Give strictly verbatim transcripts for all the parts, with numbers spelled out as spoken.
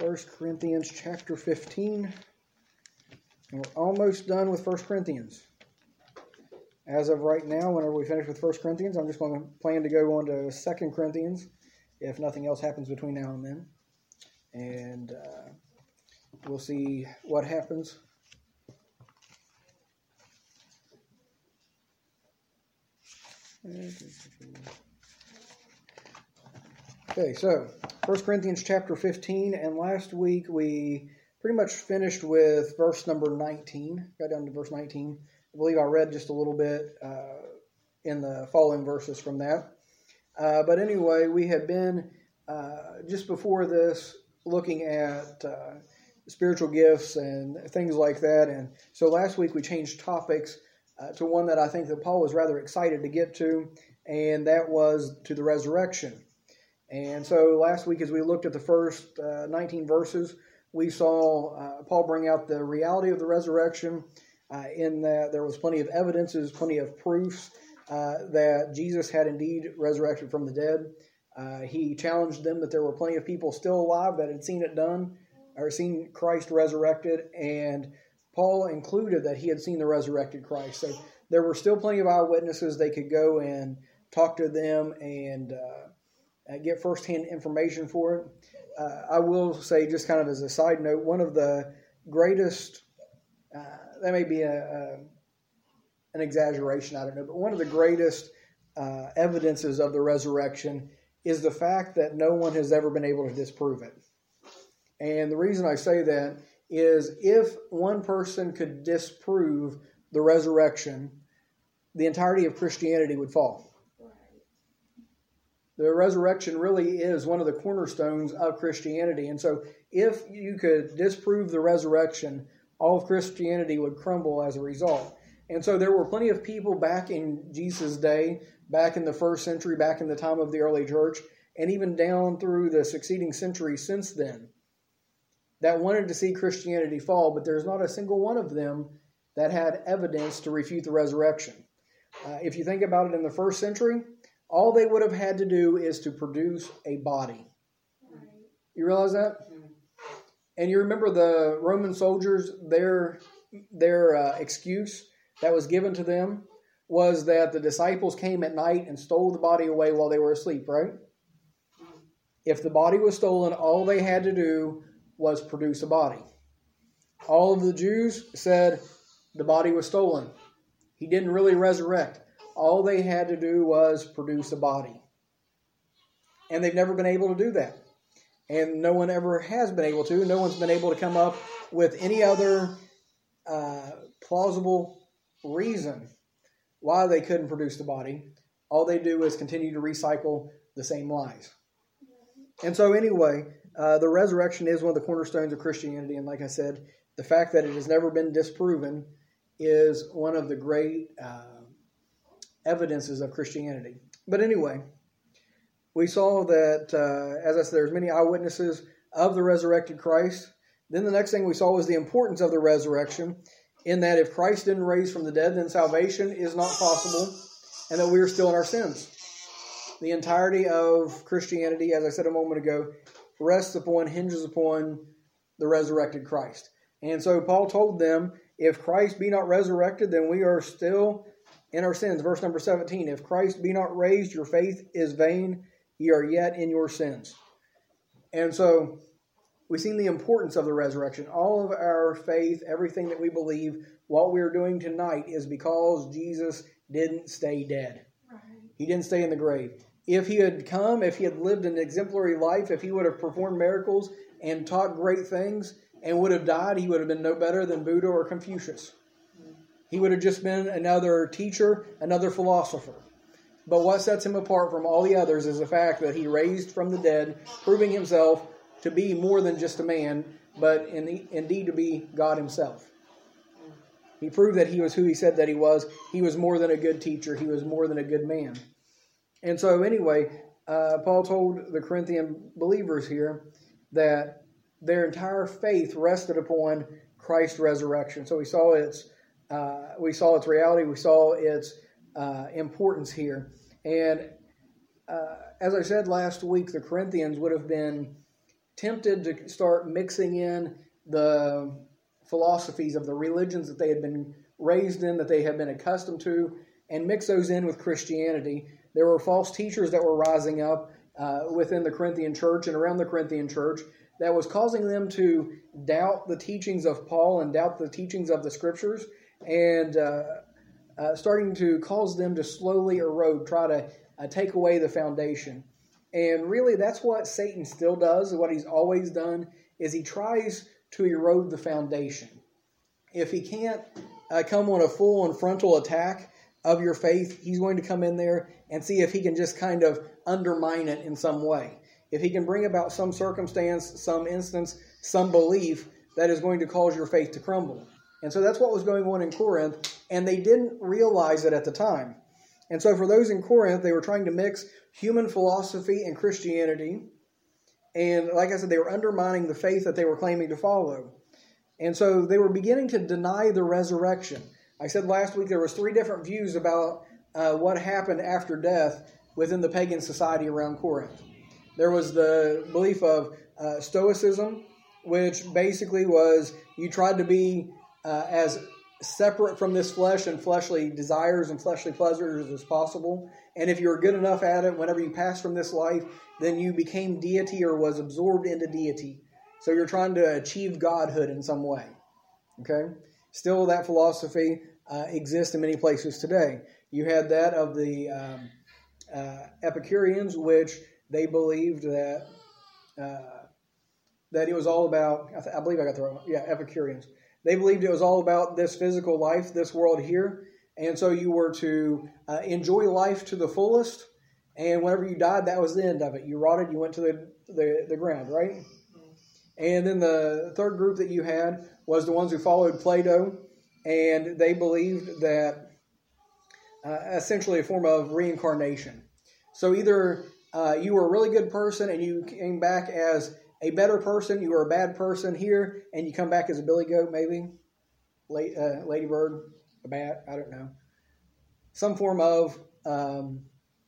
First Corinthians chapter fifteen. And we're almost done with First Corinthians. As of right now, whenever we finish with First Corinthians, I'm just going to plan to go on to Second Corinthians if nothing else happens between now and then. And uh, we'll see what happens. Okay, so First Corinthians chapter fifteen, and last week we pretty much finished with verse number nineteen. Got down to verse nineteen. I believe I read just a little bit uh, in the following verses from that. Uh, but anyway, we had been uh, just before this looking at uh, spiritual gifts and things like that. And so last week we changed topics uh, to one that I think that Paul was rather excited to get to, and that was to the resurrection. And so last week, as we looked at the first uh, nineteen verses, we saw uh, Paul bring out the reality of the resurrection, uh, in that there was plenty of evidences, plenty of proofs uh, that Jesus had indeed resurrected from the dead. Uh, he challenged them that there were plenty of people still alive that had seen it done, or seen Christ resurrected, and Paul included that he had seen the resurrected Christ. So there were still plenty of eyewitnesses. They could go and talk to them and uh, Uh, get firsthand information for it. Uh, I will say, just kind of as a side note, one of the greatest, uh, that may be a, a, an exaggeration, I don't know, but one of the greatest uh, evidences of the resurrection is the fact that no one has ever been able to disprove it. And the reason I say that is if one person could disprove the resurrection, the entirety of Christianity would fall. The resurrection really is one of the cornerstones of Christianity. And so if you could disprove the resurrection, all of Christianity would crumble as a result. And so there were plenty of people back in Jesus' day, back in the first century, back in the time of the early church, and even down through the succeeding centuries since then, that wanted to see Christianity fall, but there's not a single one of them that had evidence to refute the resurrection. Uh, if you think about it, in the first century, all they would have had to do is to produce a body. You realize that? And you remember the Roman soldiers, their, their uh, excuse that was given to them was that the disciples came at night and stole the body away while they were asleep, right? If the body was stolen, all they had to do was produce a body. All of the Jews said the body was stolen. He didn't really resurrect. All they had to do was produce a body. And they've never been able to do that. And no one ever has been able to. No one's been able to come up with any other uh, plausible reason why they couldn't produce the body. All they do is continue to recycle the same lies. And so anyway, uh, the resurrection is one of the cornerstones of Christianity. And like I said, the fact that it has never been disproven is one of the great Uh, evidences of Christianity. But anyway, we saw that, uh, as I said, there's many eyewitnesses of the resurrected Christ. Then the next thing we saw was the importance of the resurrection, in that if Christ didn't raise from the dead, then salvation is not possible, and that we are still in our sins. The entirety of Christianity, as I said a moment ago, rests upon, hinges upon the resurrected Christ. And so Paul told them, if Christ be not resurrected, then we are still in our sins. Verse number seventeen, if Christ be not raised, your faith is vain, ye are yet in your sins. And so we've seen the importance of the resurrection. All of our faith, everything that we believe, what we are doing tonight is because Jesus didn't stay dead. Right. He didn't stay in the grave. If he had come, if he had lived an exemplary life, if he would have performed miracles and taught great things and would have died, he would have been no better than Buddha or Confucius. He would have just been another teacher, another philosopher. But what sets him apart from all the others is the fact that he raised from the dead, proving himself to be more than just a man, but in the, indeed to be God himself. He proved that he was who he said that he was. He was more than a good teacher. He was more than a good man. And so anyway, uh, Paul told the Corinthian believers here that their entire faith rested upon Christ's resurrection. So we saw its Uh, we saw its reality. We saw its uh, importance here. And uh, as I said last week, the Corinthians would have been tempted to start mixing in the philosophies of the religions that they had been raised in, that they had been accustomed to, and mix those in with Christianity. There were false teachers that were rising up uh, within the Corinthian church and around the Corinthian church that was causing them to doubt the teachings of Paul and doubt the teachings of the Scriptures, and uh, uh, starting to cause them to slowly erode, try to uh, take away the foundation. And really, that's what Satan still does. What he's always done is he tries to erode the foundation. If he can't uh, come on a full and frontal attack of your faith, he's going to come in there and see if he can just kind of undermine it in some way. If he can bring about some circumstance, some instance, some belief that is going to cause your faith to crumble. And so that's what was going on in Corinth, and they didn't realize it at the time. And so for those in Corinth, they were trying to mix human philosophy and Christianity. And like I said, they were undermining the faith that they were claiming to follow. And so they were beginning to deny the resurrection. I said last week there was three different views about uh, what happened after death within the pagan society around Corinth. There was the belief of uh, Stoicism, which basically was you tried to be uh, as separate from this flesh and fleshly desires and fleshly pleasures as possible. And if you were good enough at it, whenever you passed from this life, then you became deity or was absorbed into deity. So you're trying to achieve godhood in some way. Okay? Still, that philosophy uh, exists in many places today. You had that of the um, uh, Epicureans, which they believed that uh, that it was all about, I, th- I believe I got the right one, yeah, Epicureans. They believed it was all about this physical life, this world here, and so you were to uh, enjoy life to the fullest, and whenever you died, that was the end of it. You rotted, you went to the, the, the ground, right? And then the third group that you had was the ones who followed Plato, and they believed that uh, essentially a form of reincarnation. So either uh, you were a really good person and you came back as a better person, you were a bad person here, and you come back as a billy goat, maybe, La- uh, ladybird, a bat, I don't know. Some form of um,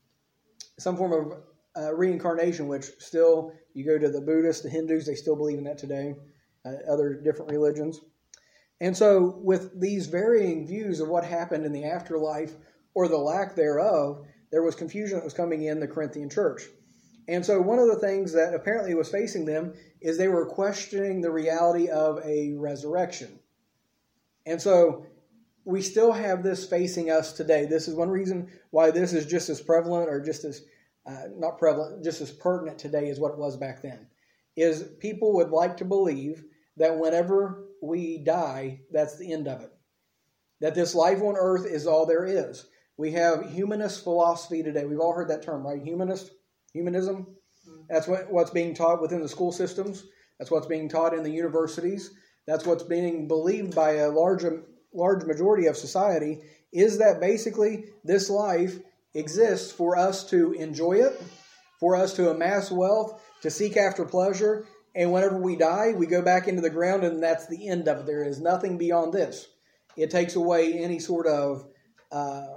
some form of uh, reincarnation, which still, you go to the Buddhists, the Hindus, they still believe in that today, uh, other different religions. And so with these varying views of what happened in the afterlife or the lack thereof, there was confusion that was coming in the Corinthian church. And so one of the things that apparently was facing them is they were questioning the reality of a resurrection. And so we still have this facing us today. This is one reason why this is just as prevalent or just as, uh, not prevalent, just as pertinent today as what it was back then. Is people would like to believe that whenever we die, that's the end of it. That this life on earth is all there is. We have humanist philosophy today. We've all heard that term, right? Humanist, humanism. That's what, what's being taught within the school systems. That's what's being taught in the universities. That's what's being believed by a large, large majority of society, is that basically this life exists for us to enjoy it, for us to amass wealth, to seek after pleasure, and whenever we die, we go back into the ground and that's the end of it. There is nothing beyond this. It takes away any sort of uh,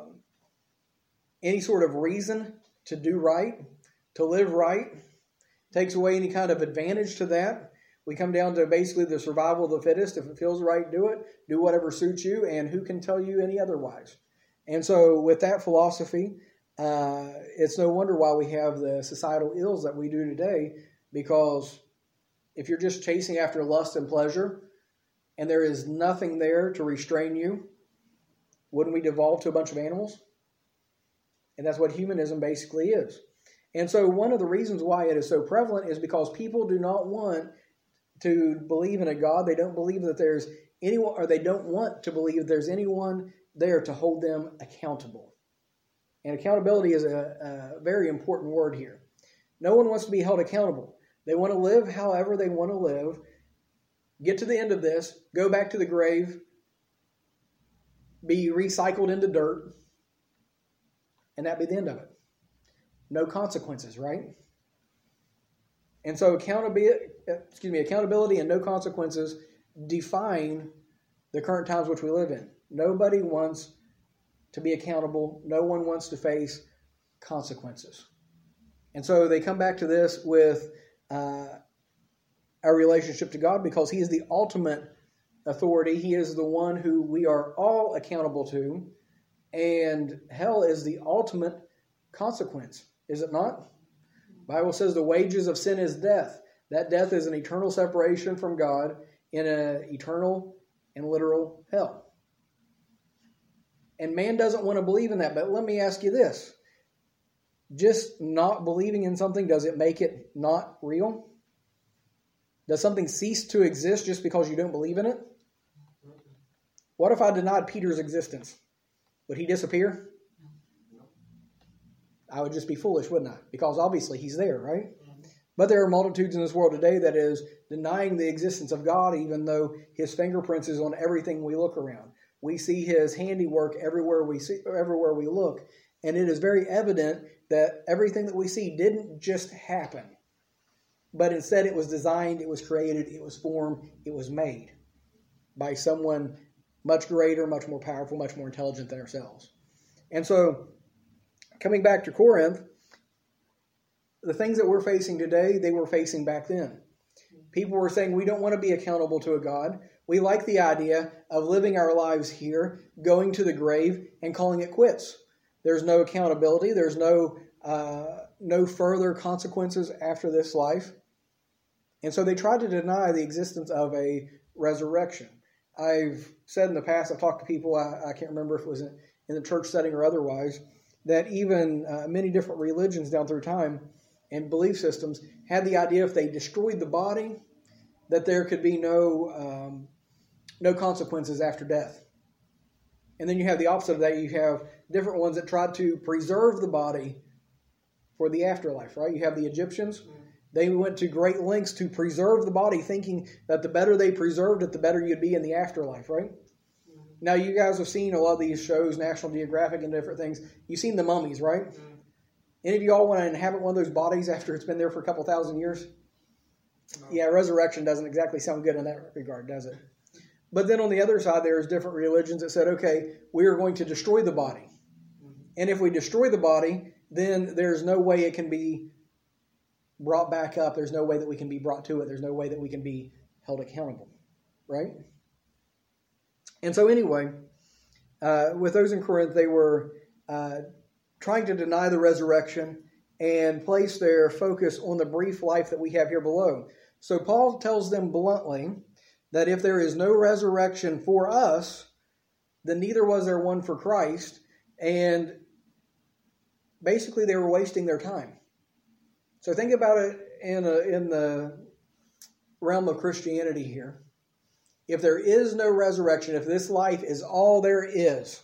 any sort of reason to do right, to live right. Takes away any kind of advantage to that. We come down to basically the survival of the fittest. If it feels right, do it. Do whatever suits you, and who can tell you any otherwise? And so with that philosophy, uh, it's no wonder why we have the societal ills that we do today, because if you're just chasing after lust and pleasure, and there is nothing there to restrain you, wouldn't we devolve to a bunch of animals? And that's what humanism basically is. And so one of the reasons why it is so prevalent is because people do not want to believe in a God. They don't believe that there's anyone, or they don't want to believe there's anyone there to hold them accountable. And accountability is a, a very important word here. No one wants to be held accountable. They want to live however they want to live, get to the end of this, go back to the grave, be recycled into dirt, and that be the end of it. No consequences, right? And so accountability, excuse me, accountability and no consequences define the current times which we live in. Nobody wants to be accountable. No one wants to face consequences. And so they come back to this with uh, our relationship to God because He is the ultimate authority. He is the one who we are all accountable to. And hell is the ultimate consequence, is it not? The Bible says the wages of sin is death. That death is an eternal separation from God in an eternal and literal hell. And man doesn't want to believe in that. But let me ask you this. Just not believing in something, does it make it not real? Does something cease to exist just because you don't believe in it? What if I denied Peter's existence? Would he disappear? I would just be foolish, wouldn't I? Because obviously he's there, right? But there are multitudes in this world today that is denying the existence of God, even though His fingerprints is on everything we look around. We see His handiwork everywhere we see, everywhere we look, and it is very evident that everything that we see didn't just happen, but instead it was designed, it was created, it was formed, it was made by someone much greater, much more powerful, much more intelligent than ourselves. And so, coming back to Corinth, the things that we're facing today, they were facing back then. People were saying we don't want to be accountable to a God. We like the idea of living our lives here, going to the grave, and calling it quits. There's no accountability. There's no uh, no further consequences after this life. And so they tried to deny the existence of a resurrection. I've said in the past, I've talked to people, I, I can't remember if it was in, in the church setting or otherwise, that even uh, many different religions down through time and belief systems had the idea if they destroyed the body, that there could be no um, no consequences after death. And then you have the opposite of that. You have different ones that tried to preserve the body for the afterlife, right? You have the Egyptians. They went to great lengths to preserve the body, thinking that the better they preserved it, the better you'd be in the afterlife, right? Mm-hmm. Now, you guys have seen a lot of these shows, National Geographic and different things. You've seen the mummies, right? Mm-hmm. Any of y'all want to inhabit one of those bodies after it's been there for a couple thousand years? No. Yeah, resurrection doesn't exactly sound good in that regard, does it? But then on the other side, there's different religions that said, okay, we are going to destroy the body. Mm-hmm. And if we destroy the body, then there's no way it can be brought back up. There's no way that we can be brought to it. There's no way that we can be held accountable, right? And so anyway, uh, with those in Corinth, they were uh, trying to deny the resurrection and place their focus on the brief life that we have here below. So Paul tells them bluntly that if there is no resurrection for us, then neither was there one for Christ. And basically they were wasting their time. So think about it in a, in the realm of Christianity here. If there is no resurrection, if this life is all there is,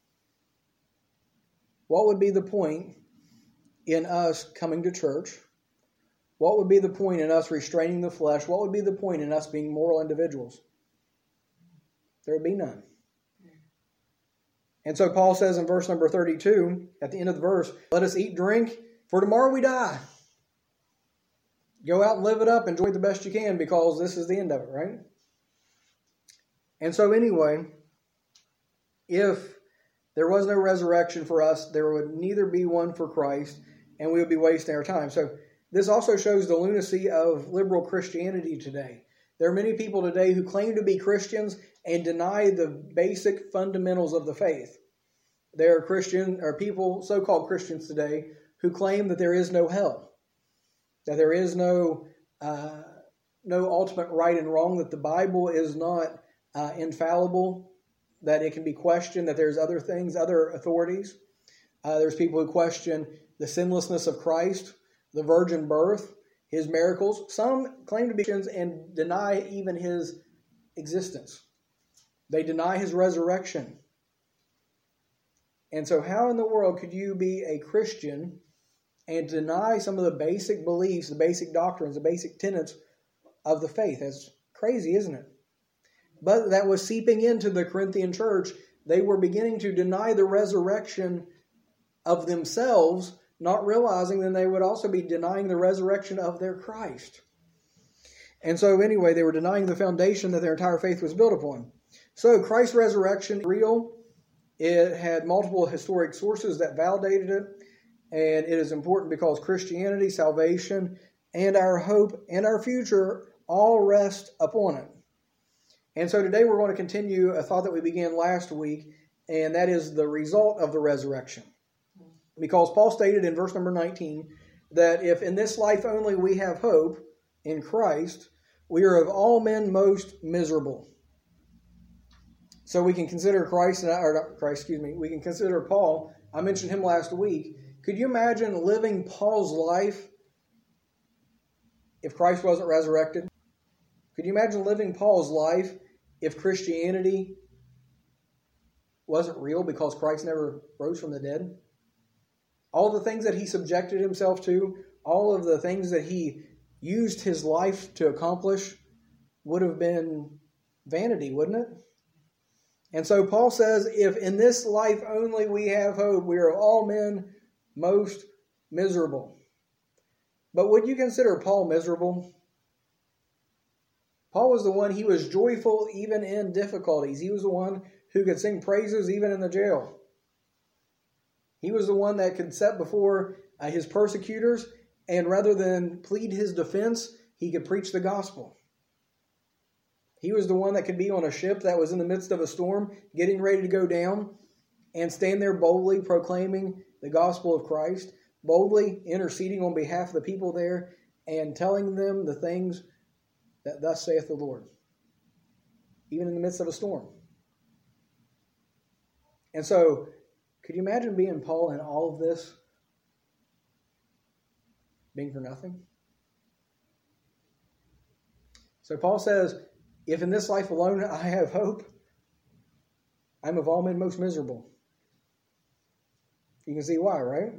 what would be the point in us coming to church? What would be the point in us restraining the flesh? What would be the point in us being moral individuals? There would be none. And so Paul says in verse number thirty-two, at the end of the verse, let us eat, drink, for tomorrow we die. Go out and live it up. Enjoy it the best you can because this is the end of it, right? And so anyway, if there was no resurrection for us, there would neither be one for Christ, and we would be wasting our time. So this also shows the lunacy of liberal Christianity today. There are many people today who claim to be Christians and deny the basic fundamentals of the faith. There are Christian or people, so-called Christians today, who claim that there is no hell. That there is no uh, no ultimate right and wrong, that the Bible is not uh, infallible, that it can be questioned, that there's other things, other authorities. Uh, there's people who question the sinlessness of Christ, the virgin birth, His miracles. Some claim to be Christians and deny even His existence. They deny His resurrection. And so how in the world could you be a Christian and deny some of the basic beliefs, the basic doctrines, the basic tenets of the faith? That's crazy, isn't it? But that was seeping into the Corinthian church. They were beginning to deny the resurrection of themselves, not realizing that they would also be denying the resurrection of their Christ. And so anyway, they were denying the foundation that their entire faith was built upon. So Christ's resurrection is real. It had multiple historic sources that validated it. And it is important because Christianity, salvation, and our hope and our future all rest upon it. And so today we're going to continue a thought that we began last week, and that is the result of the resurrection. Because Paul stated in verse number nineteen that if in this life only we have hope in Christ, we are of all men most miserable. So we can consider Christ, or not Christ, excuse me, we can consider Paul. I mentioned him last week. Could you imagine living Paul's life if Christ wasn't resurrected? Could you imagine living Paul's life if Christianity wasn't real because Christ never rose from the dead? All the things that he subjected himself to, all of the things that he used his life to accomplish would have been vanity, wouldn't it? And so Paul says, if in this life only we have hope, we are all men most miserable. But would you consider Paul miserable? Paul was the one, he was joyful even in difficulties. He was the one who could sing praises even in the jail. He was the one that could set before uh, his persecutors, and rather than plead his defense, he could preach the gospel. He was the one that could be on a ship that was in the midst of a storm, getting ready to go down, and stand there boldly proclaiming the gospel of Christ, boldly interceding on behalf of the people there, and telling them the things that thus saith the Lord, even in the midst of a storm. And so, could you imagine being Paul in all of this being for nothing? So Paul says, if in this life alone I have hope, I'm of all men most miserable. You can see why, right?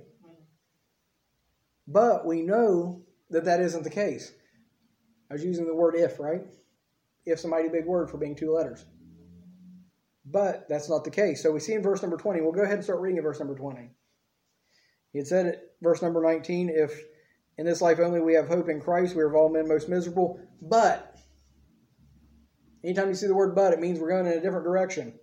But we know that that isn't the case. I was using the word if, right? If's a mighty big word for being two letters. But that's not the case. So we see in verse number twenty, we'll go ahead and start reading at verse number twenty. He had said at verse number nineteen, if in this life only we have hope in Christ, we are of all men most miserable. But, anytime you see the word but, it means we're going in a different direction.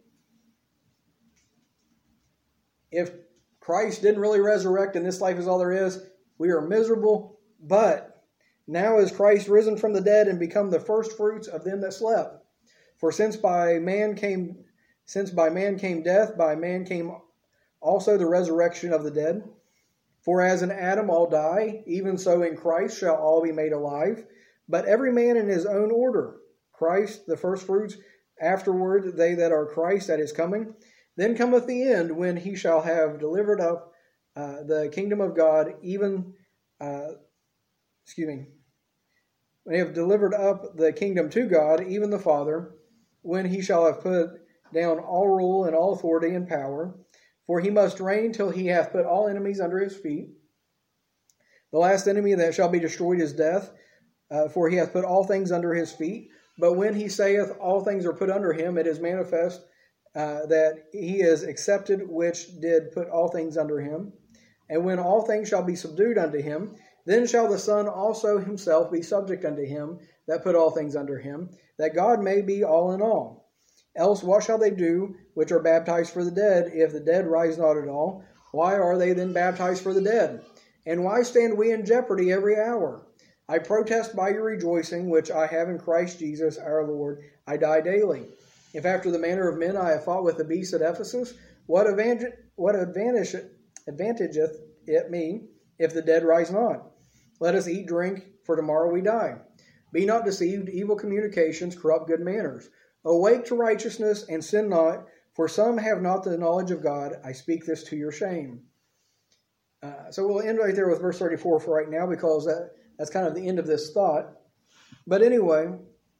If Christ didn't really resurrect and this life is all there is, we are miserable. But now is Christ risen from the dead and become the first fruits of them that slept. For since by man came since by man came death, by man came also the resurrection of the dead. For as in Adam all die, even so in Christ shall all be made alive, but every man in his own order. Christ the first fruits, afterward they that are Christ at his coming. Then cometh the end, when he shall have delivered up uh, the kingdom of God, even uh, excuse me. When he have delivered up the kingdom to God, even the Father, when he shall have put down all rule and all authority and power, for he must reign till he hath put all enemies under his feet. The last enemy that shall be destroyed is death, uh, for he hath put all things under his feet. But when he saith all things are put under him, it is manifest uh, that he is accepted which did put all things under him. And when all things shall be subdued unto him, then shall the Son also himself be subject unto him that put all things under him, that God may be all in all. Else what shall they do which are baptized for the dead, if the dead rise not at all? Why are they then baptized for the dead? And why stand we in jeopardy every hour? I protest by your rejoicing, which I have in Christ Jesus our Lord, I die daily. If after the manner of men I have fought with the beasts at Ephesus, what advantage, what advantage advantageth it me, if the dead rise not? Let us eat, drink, for tomorrow we die. Be not deceived, evil communications corrupt good manners. Awake to righteousness, and sin not, for some have not the knowledge of God. I speak this to your shame. Uh, so we'll end right there with verse thirty-four for right now, because that, that's kind of the end of this thought. But anyway,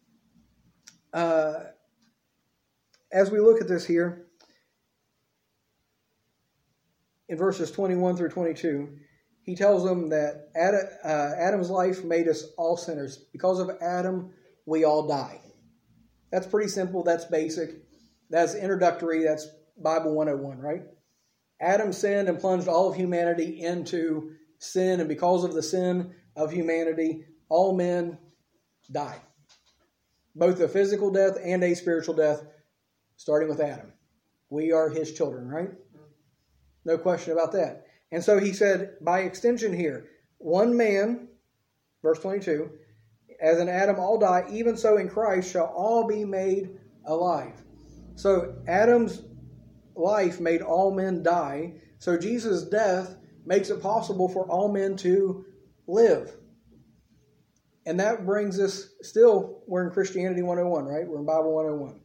uh, as we look at this here, in verses twenty-one through twenty-two, he tells them that Adam, uh, Adam's life made us all sinners. Because of Adam, we all die. That's pretty simple. That's basic. That's introductory. That's Bible one oh one, right? Adam sinned and plunged all of humanity into sin. And because of the sin of humanity, all men die. Both a physical death and a spiritual death, starting with Adam. We are his children, right? No question about that. And so he said, by extension here, one man, verse twenty-two, as in Adam all die, even so in Christ shall all be made alive. So Adam's life made all men die. So Jesus' death makes it possible for all men to live. And that brings us, still, we're in Christianity one oh one, right? We're in Bible one oh one.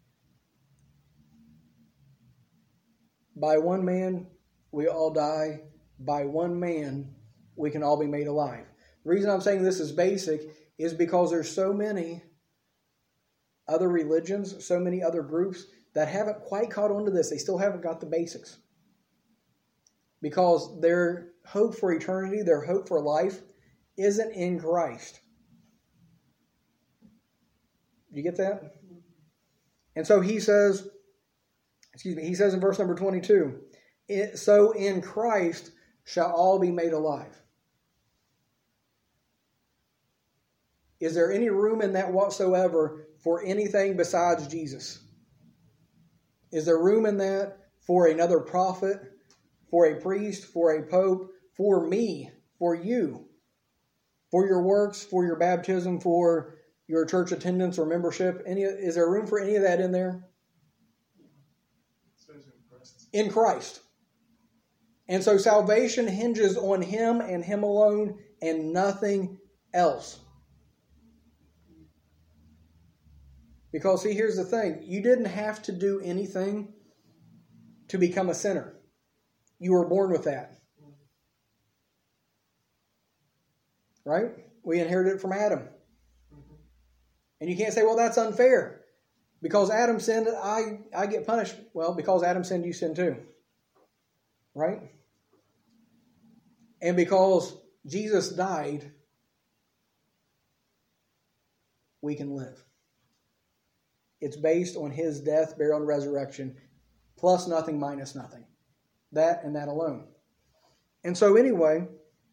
By one man, we all die. By one man, we can all be made alive. The reason I'm saying this is basic is because there's so many other religions, so many other groups that haven't quite caught on to this. They still haven't got the basics. Because their hope for eternity, their hope for life, isn't in Christ. You get that? And so he says, excuse me, he says in verse number twenty-two, so in Christ shall all be made alive. Is there any room in that whatsoever for anything besides Jesus? Is there room in that for another prophet, for a priest, for a pope, for me, for you, for your works, for your baptism, for your church attendance or membership? Any, is there room for any of that in there? In Christ. And so salvation hinges on Him and Him alone and nothing else. Because, see, here's the thing. You didn't have to do anything to become a sinner. You were born with that. Right? We inherited it from Adam. And you can't say, well, that's unfair. Because Adam sinned, I, I get punished. Well, because Adam sinned, you sin too. Right? And because Jesus died, we can live. It's based on His death, burial, and resurrection, plus nothing, minus nothing. That and that alone. And so anyway,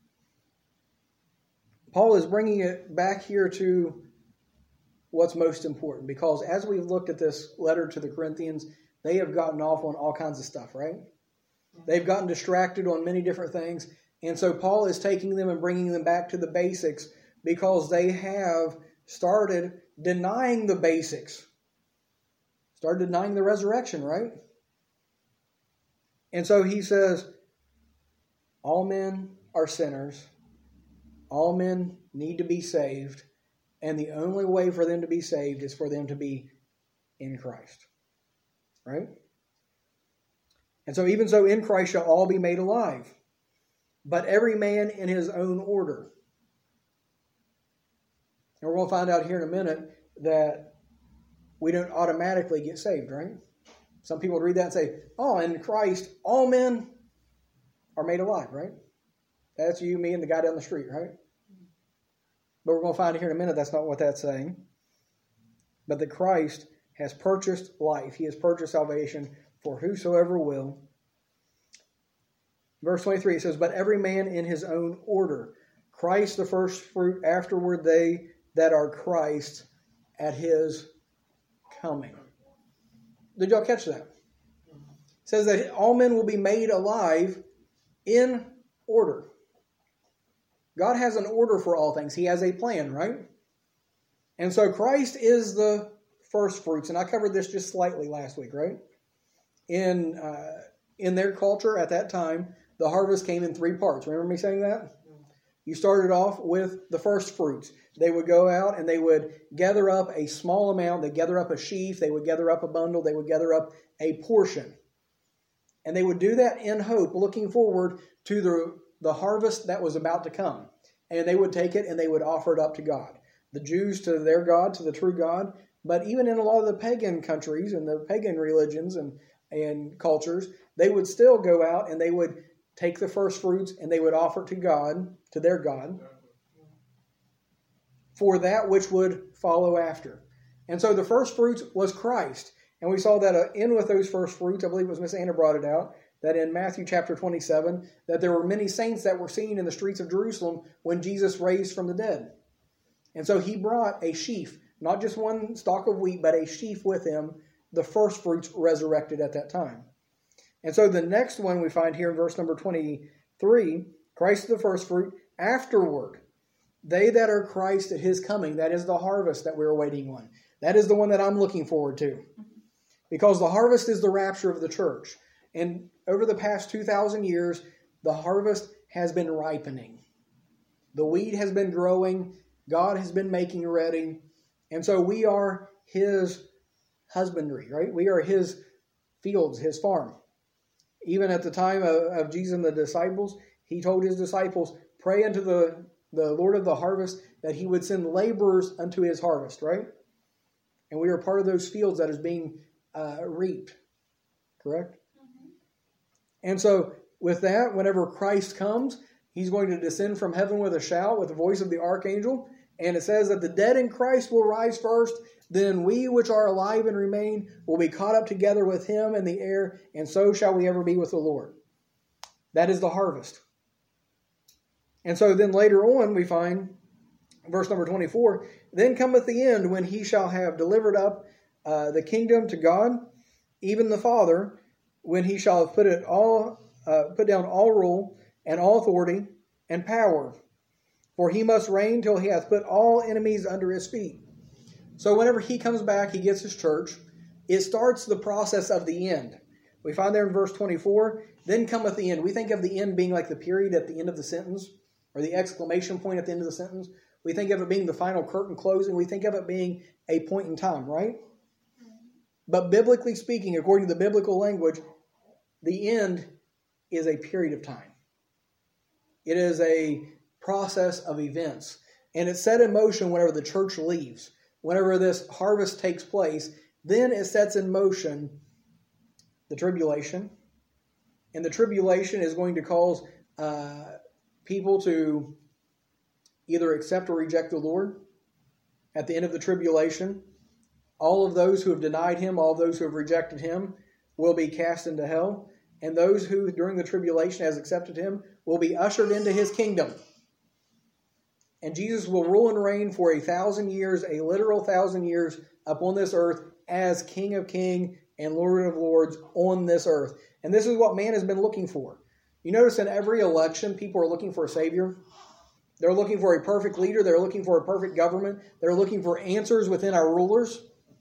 Paul is bringing it back here to what's most important. Because as we've looked at this letter to the Corinthians, they have gotten off on all kinds of stuff, right? They've gotten distracted on many different things. And so Paul is taking them and bringing them back to the basics because they have started denying the basics. Started denying the resurrection, right? And so he says, all men are sinners. All men need to be saved. And the only way for them to be saved is for them to be in Christ. Right? And so even so, in Christ shall all be made alive. But every man in his own order. And we're going to find out here in a minute that we don't automatically get saved, right? Some people read that and say, oh, in Christ, all men are made alive, right? That's you, me, and the guy down the street, right? But we're going to find here in a minute that's not what that's saying. But that Christ has purchased life. He has purchased salvation for whosoever will. Verse twenty-three, it says, but every man in his own order. Christ the first fruit, afterward they that are Christ at His coming. Did y'all catch that? It says that all men will be made alive in order. God has an order for all things. He has a plan, right? And so Christ is the first fruits. And I covered this just slightly last week, right? In uh, in their culture at that time, the harvest came in three parts. Remember me saying that? You started off with the first fruits. They would go out and they would gather up a small amount. They'd gather up a sheaf. They would gather up a bundle. They would gather up a portion. And they would do that in hope, looking forward to the, the harvest that was about to come. And they would take it and they would offer it up to God. The Jews to their God, to the true God. But even in a lot of the pagan countries and the pagan religions and, and cultures, they would still go out and they would take the first fruits and they would offer it to God, to their God, for that which would follow after. And so the first fruits was Christ. And we saw that uh, in with those first fruits, I believe it was Miss Anna brought it out, that in Matthew chapter twenty-seven, that there were many saints that were seen in the streets of Jerusalem when Jesus raised from the dead. And so he brought a sheaf, not just one stalk of wheat, but a sheaf with him, the first fruits resurrected at that time. And so the next one we find here in verse number twenty-three, Christ is the first fruit. Afterward, They that are Christ at his coming, that is the harvest that we're waiting on. That is the one that I'm looking forward to. Because the harvest is the rapture of the church. And over the past two thousand years, the harvest has been ripening. The wheat has been growing. God has been making ready. And so we are his husbandry, right? We are his fields, his farm. Even at the time of, of Jesus and the disciples, he told his disciples, pray unto the, the Lord of the harvest that he would send laborers unto his harvest, right? And we are part of those fields that is being uh, reaped, correct? Mm-hmm. And so with that, whenever Christ comes, he's going to descend from heaven with a shout, with the voice of the archangel. And it says that the dead in Christ will rise first. Then we which are alive and remain will be caught up together with him in the air. And so shall we ever be with the Lord. That is the harvest. And so then later on we find, verse number twenty-four, then cometh the end when he shall have delivered up uh, the kingdom to God, even the Father, when he shall have put it all, uh, put down all rule and all authority and power. For he must reign till he hath put all enemies under his feet. So whenever he comes back, he gets his church. It starts the process of the end. We find there in verse twenty-four, then cometh the end. We think of the end being like the period at the end of the sentence, or the exclamation point at the end of the sentence. We think of it being the final curtain closing. We think of it being a point in time, right? But biblically speaking, according to the biblical language, the end is a period of time. It is a process of events. And it's set in motion whenever the church leaves. Whenever this harvest takes place, then it sets in motion the tribulation. And the tribulation is going to cause uh, people to either accept or reject the Lord. At the end of the tribulation, all of those who have denied him, all of those who have rejected him, will be cast into hell. And those who, during the tribulation, has accepted him, will be ushered into his kingdom. And Jesus will rule and reign for a thousand years, a literal thousand years, upon this earth as King of Kings and Lord of Lords on this earth. And this is what man has been looking for. You notice in every election, people are looking for a Savior. They're looking for a perfect leader. They're looking for a perfect government. They're looking for answers within our rulers.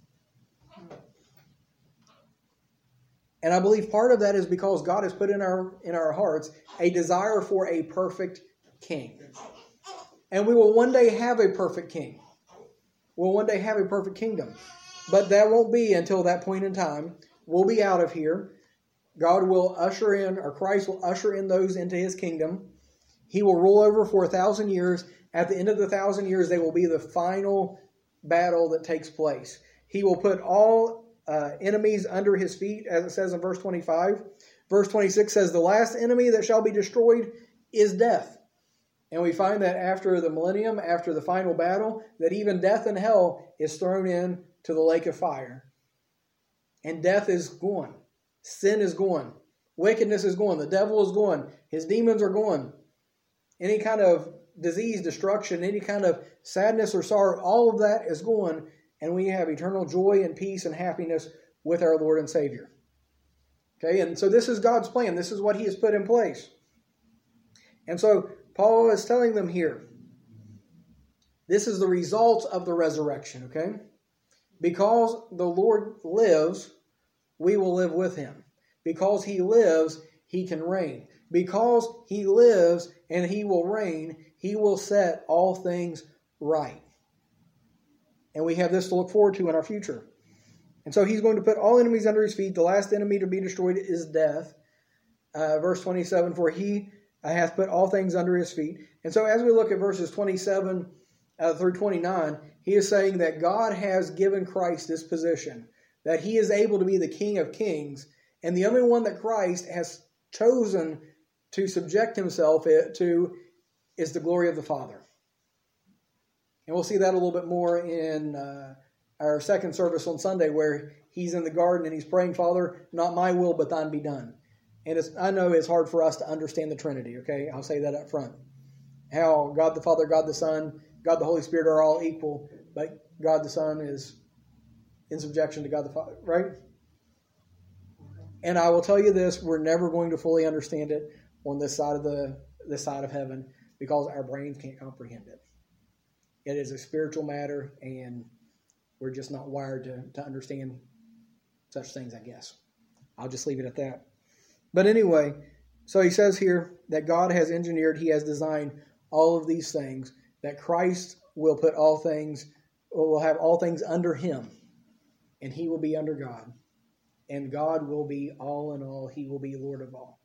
And I believe part of that is because God has put in our in our hearts a desire for a perfect king. And we will one day have a perfect king. We'll one day have a perfect kingdom. But that won't be until that point in time. We'll be out of here. God will usher in, or Christ will usher in those into his kingdom. He will rule over for a thousand years. At the end of the thousand years, they will be the final battle that takes place. He will put all uh, enemies under his feet, as it says in verse twenty-five. Verse twenty-six says, the last enemy that shall be destroyed is death. And we find that after the millennium, after the final battle, that even death and hell is thrown in to the lake of fire. And death is gone. Sin is gone. Wickedness is gone. The devil is gone. His demons are gone. Any kind of disease, destruction, any kind of sadness or sorrow, all of that is gone. And we have eternal joy and peace and happiness with our Lord and Savior. Okay, and so this is God's plan. This is what he has put in place. And so Paul is telling them here, this is the result of the resurrection, okay? Because the Lord lives, we will live with him. Because he lives, he can reign. Because he lives and he will reign, he will set all things right. And we have this to look forward to in our future. And so he's going to put all enemies under his feet. The last enemy to be destroyed is death. Uh, verse twenty-seven, for he hath put all things under his feet. And so as we look at verses twenty-seven uh, through twenty-nine, he is saying that God has given Christ this position, that he is able to be the King of Kings, and the only one that Christ has chosen to subject himself to is the glory of the Father. And we'll see that a little bit more in uh, our second service on Sunday, where he's in the garden and he's praying, Father, not my will, but thine be done. And it's, I know it's hard for us to understand the Trinity, okay? I'll say that up front. How God the Father, God the Son, God the Holy Spirit are all equal, but God the Son is in subjection to God the Father, right? And I will tell you this, we're never going to fully understand it on this side of the this side of heaven because our brains can't comprehend it. It is a spiritual matter, and we're just not wired to, to understand such things, I guess. I'll just leave it at that. But anyway, so he says here that God has engineered, he has designed all of these things, that Christ will put all things, will have all things under him, and he will be under God. And God will be all in all. He will be Lord of all.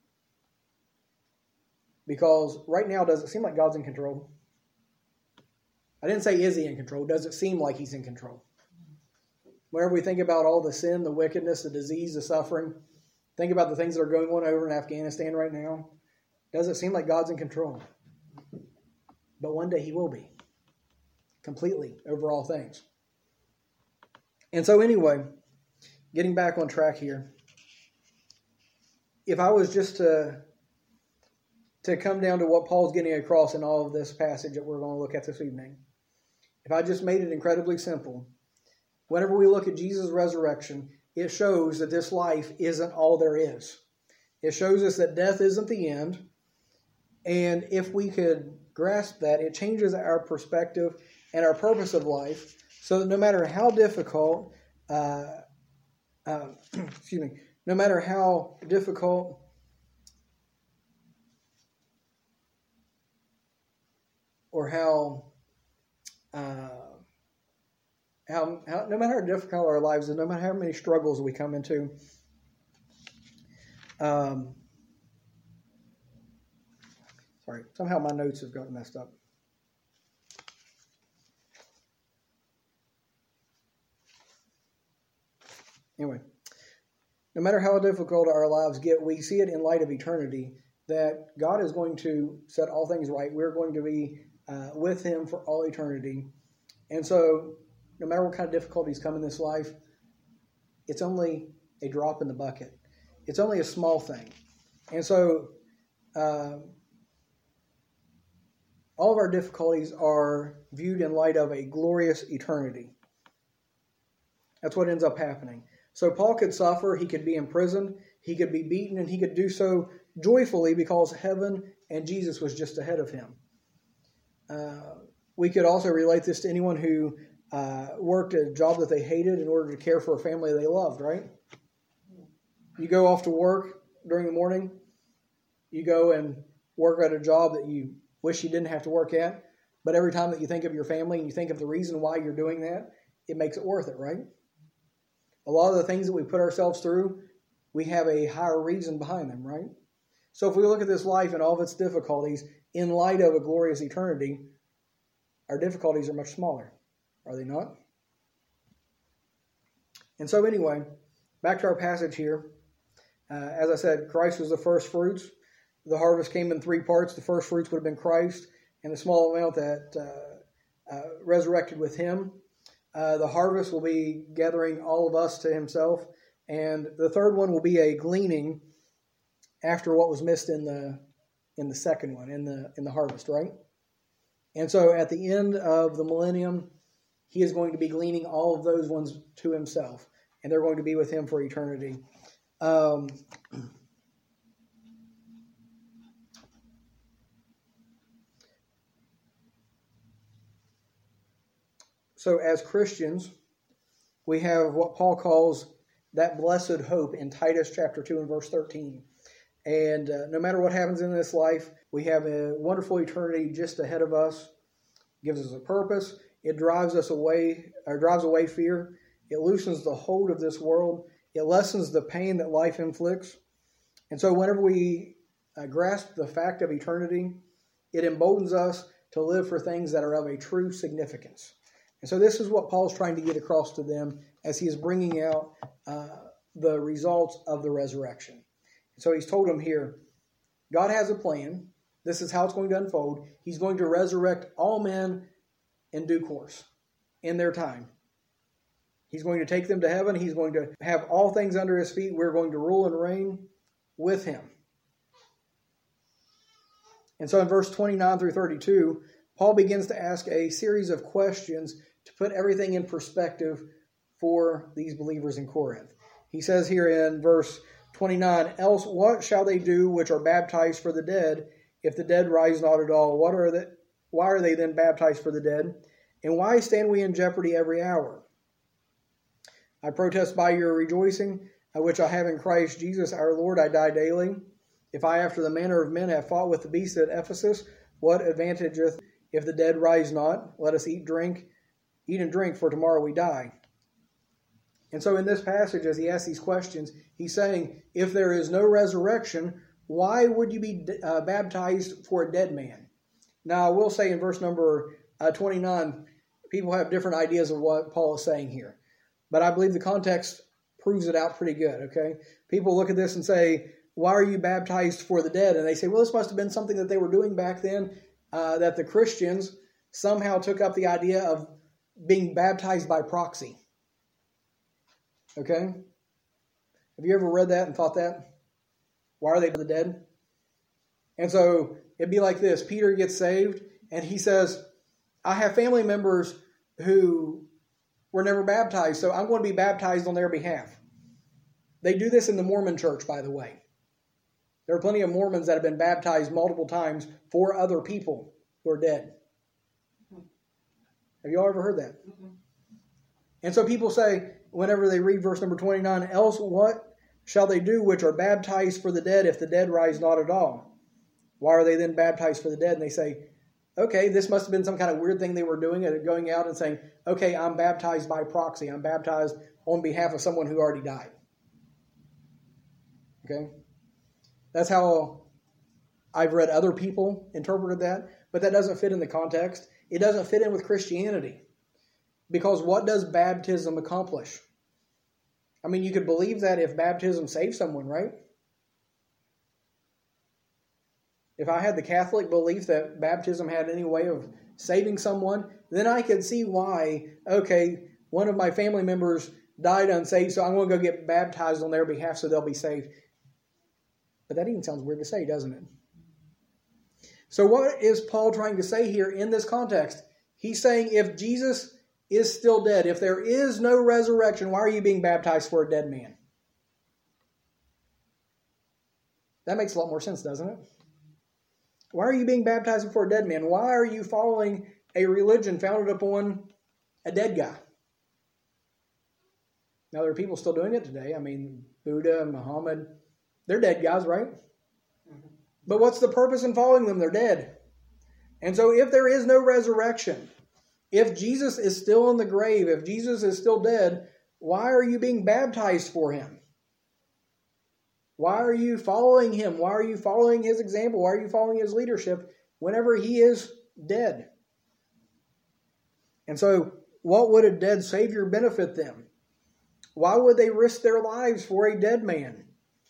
Because right now, does it seem like God's in control? I didn't say is he in control. Does it seem like he's in control? Whenever we think about all the sin, the wickedness, the disease, the suffering, think about the things that are going on over in Afghanistan right now. Does it seem like God's in control? But one day he will be. Completely over all things. And so anyway, getting back on track here. If I was just to, to come down to what Paul's getting across in all of this passage that we're going to look at this evening. If I just made it incredibly simple. Whenever we look at Jesus' resurrection, it shows that this life isn't all there is. It shows us that death isn't the end. And if we could grasp that, it changes our perspective and our purpose of life, so that no matter how difficult, uh, uh, excuse me, no matter how difficult or how, uh, how, how, no matter how difficult our lives is, no matter how many struggles we come into, um, sorry, somehow my notes have gotten messed up. Anyway, no matter how difficult our lives get, we see it in light of eternity that God is going to set all things right. We're going to be uh, with him for all eternity. And so, no matter what kind of difficulties come in this life, it's only a drop in the bucket. It's only a small thing. And so, uh, all of our difficulties are viewed in light of a glorious eternity. That's what ends up happening. So Paul could suffer, he could be imprisoned, he could be beaten, and he could do so joyfully because heaven and Jesus was just ahead of him. Uh, we could also relate this to anyone who uh, worked a job that they hated in order to care for a family they loved, right? You go off to work during the morning, you go and work at a job that you wish you didn't have to work at, but every time that you think of your family and you think of the reason why you're doing that, it makes it worth it, right? A lot of the things that we put ourselves through, we have a higher reason behind them, right? So if we look at this life and all of its difficulties in light of a glorious eternity, our difficulties are much smaller, are they not? And so anyway, back to our passage here. Uh, as I said, Christ was the first fruits. The harvest came in three parts. The first fruits would have been Christ and the small amount that uh, uh, resurrected with him. Uh, the harvest will be gathering all of us to himself. And the third one will be a gleaning after what was missed in the in the second one, in the in the harvest, right? And so at the end of the millennium, he is going to be gleaning all of those ones to himself. And they're going to be with him for eternity. Um, so as Christians, we have what Paul calls that blessed hope in Titus chapter two and verse thirteen. And uh, no matter what happens in this life, we have a wonderful eternity just ahead of us. It gives us a purpose. It drives us away, or drives away fear. It loosens the hold of this world. It lessens the pain that life inflicts. And so whenever we uh, grasp the fact of eternity, it emboldens us to live for things that are of a true significance. And so this is what Paul's trying to get across to them as he is bringing out uh, the results of the resurrection. And so he's told them here, God has a plan. This is how it's going to unfold. He's going to resurrect all men in due course, in their time. He's going to take them to heaven. He's going to have all things under his feet. We're going to rule and reign with him. And so in verse twenty-nine through thirty-two, Paul begins to ask a series of questions to put everything in perspective for these believers in Corinth. He says here in verse twenty-nine, else what shall they do which are baptized for the dead, if the dead rise not at all? What are the, why are they then baptized for the dead? And why stand we in jeopardy every hour? I protest by your rejoicing, which I have in Christ Jesus our Lord, I die daily. If I, after the manner of men, have fought with the beast at Ephesus, what advantageth if the dead rise not? Let us eat, drink, eat and drink, for tomorrow we die. And so in this passage, as he asks these questions, he's saying, if there is no resurrection, why would you be uh, baptized for a dead man? Now, I will say in verse number uh, twenty-nine, people have different ideas of what Paul is saying here. But I believe the context proves it out pretty good, okay? People look at this and say, why are you baptized for the dead? And they say, well, this must have been something that they were doing back then, uh, that the Christians somehow took up the idea of being baptized by proxy. Okay? Have you ever read that and thought that? Why are they the dead? And so it'd be like this. Peter gets saved, and he says, I have family members who were never baptized, so I'm going to be baptized on their behalf. They do this in the Mormon church, by the way. There are plenty of Mormons that have been baptized multiple times for other people who are dead. Have you all ever heard that? Mm-hmm. And so people say, whenever they read verse number twenty-nine, else what shall they do which are baptized for the dead if the dead rise not at all? Why are they then baptized for the dead? And they say, okay, this must have been some kind of weird thing they were doing, going out and saying, okay, I'm baptized by proxy. I'm baptized on behalf of someone who already died. Okay? That's how I've read other people interpreted that, but that doesn't fit in the context. It doesn't fit in with Christianity. Because what does baptism accomplish? I mean, you could believe that if baptism saves someone, right? If I had the Catholic belief that baptism had any way of saving someone, then I could see why, okay, one of my family members died unsaved, so I'm going to go get baptized on their behalf so they'll be saved. But that even sounds weird to say, doesn't it? So what is Paul trying to say here in this context? He's saying if Jesus is still dead, if there is no resurrection, why are you being baptized for a dead man? That makes a lot more sense, doesn't it? Why are you being baptized for a dead man? Why are you following a religion founded upon a dead guy? Now, there are people still doing it today. I mean, Buddha, Muhammad, they're dead guys, right? Mm-hmm. But what's the purpose in following them? They're dead. And so if there is no resurrection, if Jesus is still in the grave, if Jesus is still dead, why are you being baptized for him? Why are you following him? Why are you following his example? Why are you following his leadership whenever he is dead? And so, what would a dead Savior benefit them? Why would they risk their lives for a dead man?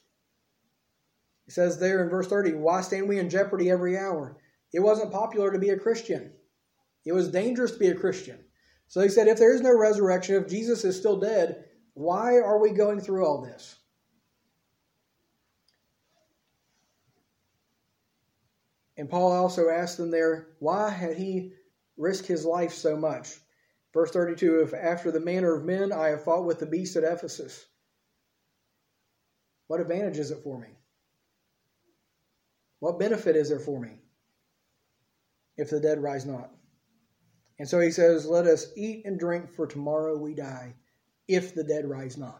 It says there in verse thirty, why stand we in jeopardy every hour? It wasn't popular to be a Christian. It was dangerous to be a Christian. So he said, if there is no resurrection, if Jesus is still dead, why are we going through all this? And Paul also asked them there, why had he risked his life so much? Verse thirty-two, if after the manner of men I have fought with the beast at Ephesus, what advantage is it for me? What benefit is there for me if the dead rise not? And so he says, let us eat and drink, for tomorrow we die, if the dead rise not.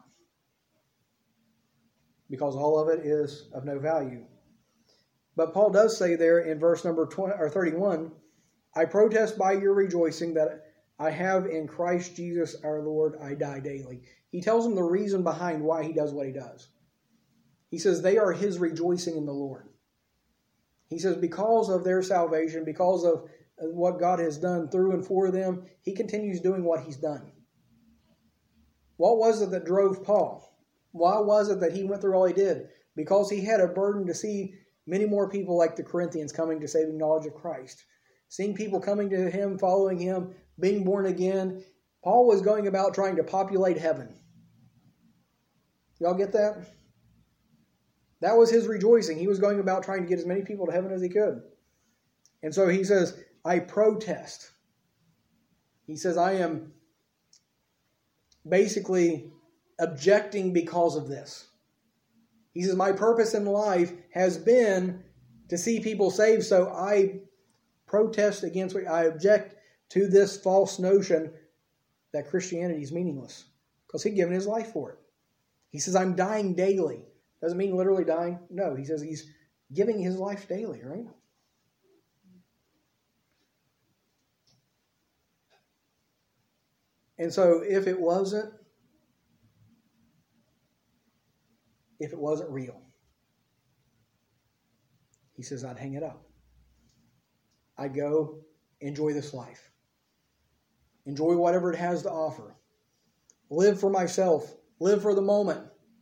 Because all of it is of no value. But Paul does say there in verse number twenty or thirty-one, I protest by your rejoicing that I have in Christ Jesus our Lord, I die daily. He tells them the reason behind why he does what he does. He says they are his rejoicing in the Lord. He says because of their salvation, because of what God has done through and for them, he continues doing what he's done. What was it that drove Paul? Why was it that he went through all he did? Because he had a burden to see many more people like the Corinthians coming to saving knowledge of Christ. Seeing people coming to him, following him, being born again. Paul was going about trying to populate heaven. Y'all get that? That was his rejoicing. He was going about trying to get as many people to heaven as he could. And so he says, I protest. He says, I am basically objecting because of this. He says, my purpose in life has been to see people saved, so I protest against, I object to this false notion that Christianity is meaningless, because he'd given his life for it. He says, I'm dying daily. Doesn't mean literally dying. No, he says he's giving his life daily, right? And so if it wasn't, if it wasn't real, he says, I'd hang it up. I'd go enjoy this life. Enjoy whatever it has to offer. Live for myself. Live for the moment.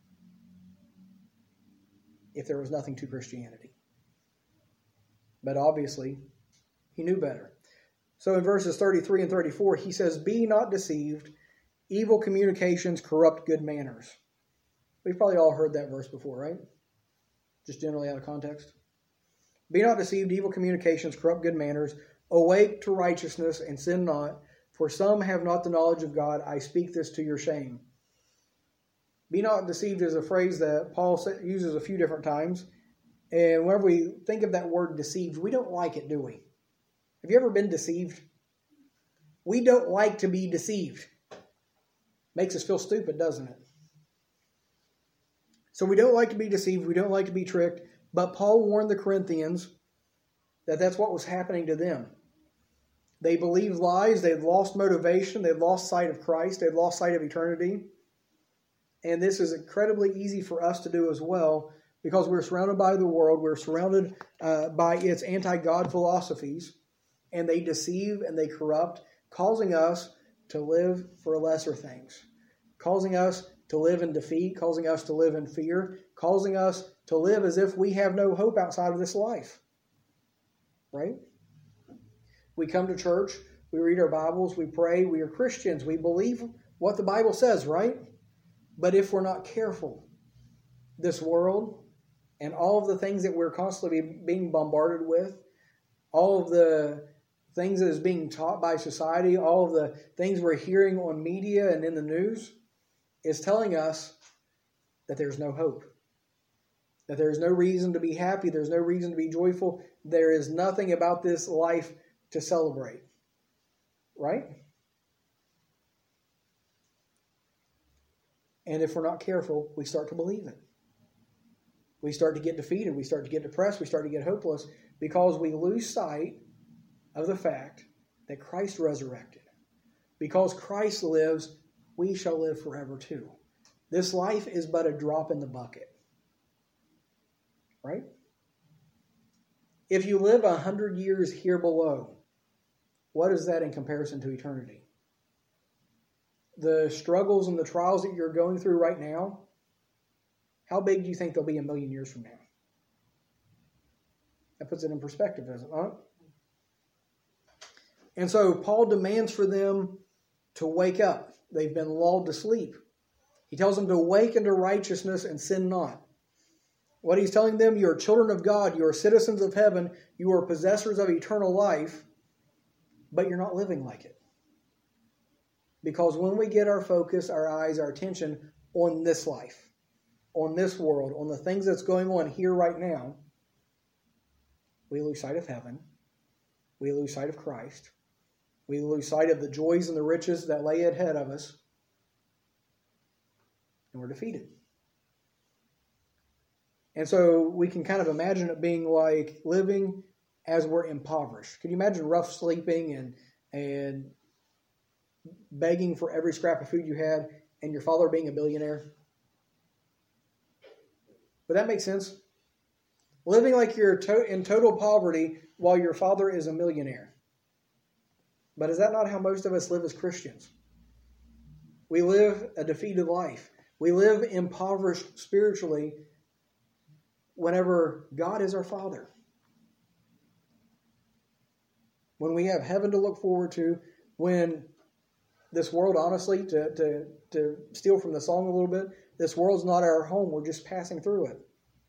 If there was nothing to Christianity. But obviously, he knew better. So in verses thirty-three and thirty-four, he says, be not deceived. Evil communications corrupt good manners. We've probably all heard that verse before, right? Just generally out of context. Be not deceived. Evil communications corrupt good manners. Awake to righteousness and sin not. For some have not the knowledge of God. I speak this to your shame. Be not deceived is a phrase that Paul uses a few different times. And whenever we think of that word deceived, we don't like it, do we? Have you ever been deceived? We don't like to be deceived. Makes us feel stupid, doesn't it? So we don't like to be deceived. We don't like to be tricked. But Paul warned the Corinthians that that's what was happening to them. They believed lies. They had lost motivation. They had lost sight of Christ. They had lost sight of eternity. And this is incredibly easy for us to do as well, because we're surrounded by the world. We're surrounded uh, by its anti-God philosophies. And they deceive and they corrupt, causing us to live for lesser things. Causing us to live in defeat. Causing us to live in fear. Causing us to live as if we have no hope outside of this life. Right? We come to church, we read our Bibles, we pray, we are Christians, we believe what the Bible says, right? But if we're not careful, this world and all of the things that we're constantly being bombarded with, all of the things that is being taught by society, all of the things we're hearing on media and in the news, is telling us that there's no hope. That there's no reason to be happy, there's no reason to be joyful, there is nothing about this life to celebrate. Right? And if we're not careful, we start to believe it. We start to get defeated. We start to get depressed. We start to get hopeless because we lose sight of the fact that Christ resurrected. Because Christ lives, we shall live forever too. This life is but a drop in the bucket. Right? If you live a hundred years here below, what is that in comparison to eternity? The struggles and the trials that you're going through right now, how big do you think they'll be a million years from now? That puts it in perspective, doesn't it? And so Paul demands for them to wake up. They've been lulled to sleep. He tells them to wake into righteousness and sin not. What he's telling them, you are children of God, you are citizens of heaven, you are possessors of eternal life, but you're not living like it. Because when we get our focus, our eyes, our attention on this life, on this world, on the things that's going on here right now, we lose sight of heaven. We lose sight of Christ. We lose sight of the joys and the riches that lay ahead of us. And we're defeated. And so we can kind of imagine it being like living as we're impoverished. Can you imagine rough sleeping and and begging for every scrap of food you had and your father being a billionaire? Would that make sense? Living like you're to- in total poverty while your father is a millionaire. But is that not how most of us live as Christians? We live a defeated life. We live impoverished spiritually whenever God is our Father. When we have heaven to look forward to, when this world, honestly, to, to, to steal from the song a little bit, this world's not our home, we're just passing through it.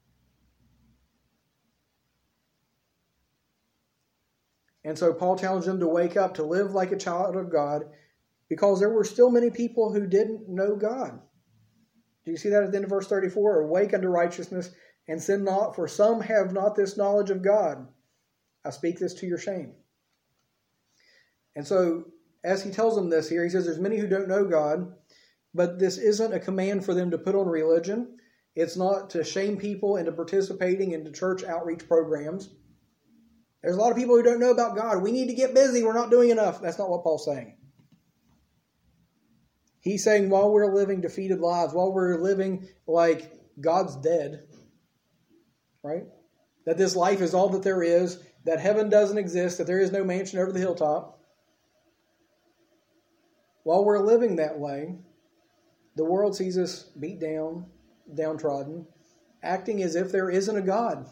And so Paul challenged them to wake up, to live like a child of God, because there were still many people who didn't know God. Do you see that at the end of verse thirty-four? Awake unto righteousness and sin not, for some have not this knowledge of God. I speak this to your shame. And so, as he tells them this here, he says there's many who don't know God, but this isn't a command for them to put on religion. It's not to shame people into participating into church outreach programs. There's a lot of people who don't know about God. We need to get busy. We're not doing enough. That's not what Paul's saying. He's saying while we're living defeated lives, while we're living like God's dead, right? That this life is all that there is, that heaven doesn't exist, that there is no mansion over the hilltop. While we're living that way, the world sees us beat down, downtrodden, acting as if there isn't a God.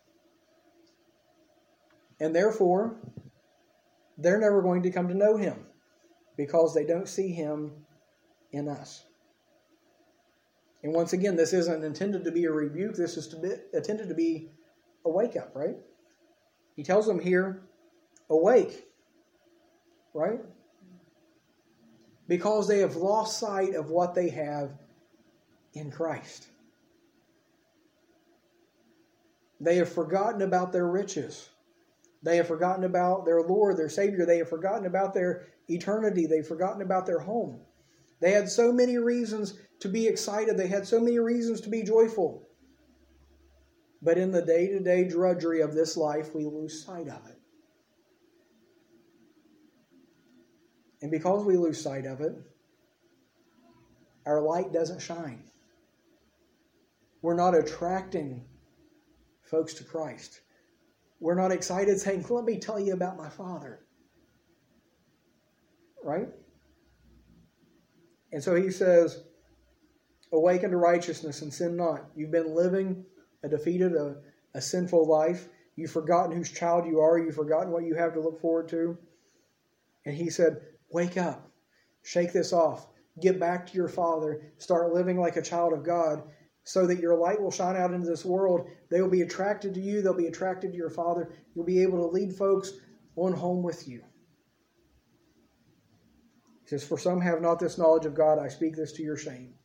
And therefore, they're never going to come to know Him because they don't see Him in us. And once again, this isn't intended to be a rebuke. This is to be, intended to be a wake-up, right? He tells them here, awake, right? Because they have lost sight of what they have in Christ. They have forgotten about their riches. They have forgotten about their Lord, their Savior. They have forgotten about their eternity. They've forgotten about their home. They had so many reasons to be excited. They had so many reasons to be joyful. But in the day-to-day drudgery of this life, we lose sight of it. And because we lose sight of it, our light doesn't shine. We're not attracting folks to Christ. We're not excited saying, let me tell you about my Father. Right? And so he says, awaken to righteousness and sin not. You've been living a defeated, a, a sinful life. You've forgotten whose child you are. You've forgotten what you have to look forward to. And he said, wake up. Shake this off. Get back to your Father. Start living like a child of God so that your light will shine out into this world. They will be attracted to you. They'll be attracted to your Father. You'll be able to lead folks on home with you. He says, for some have not this knowledge of God. I speak this to your shame.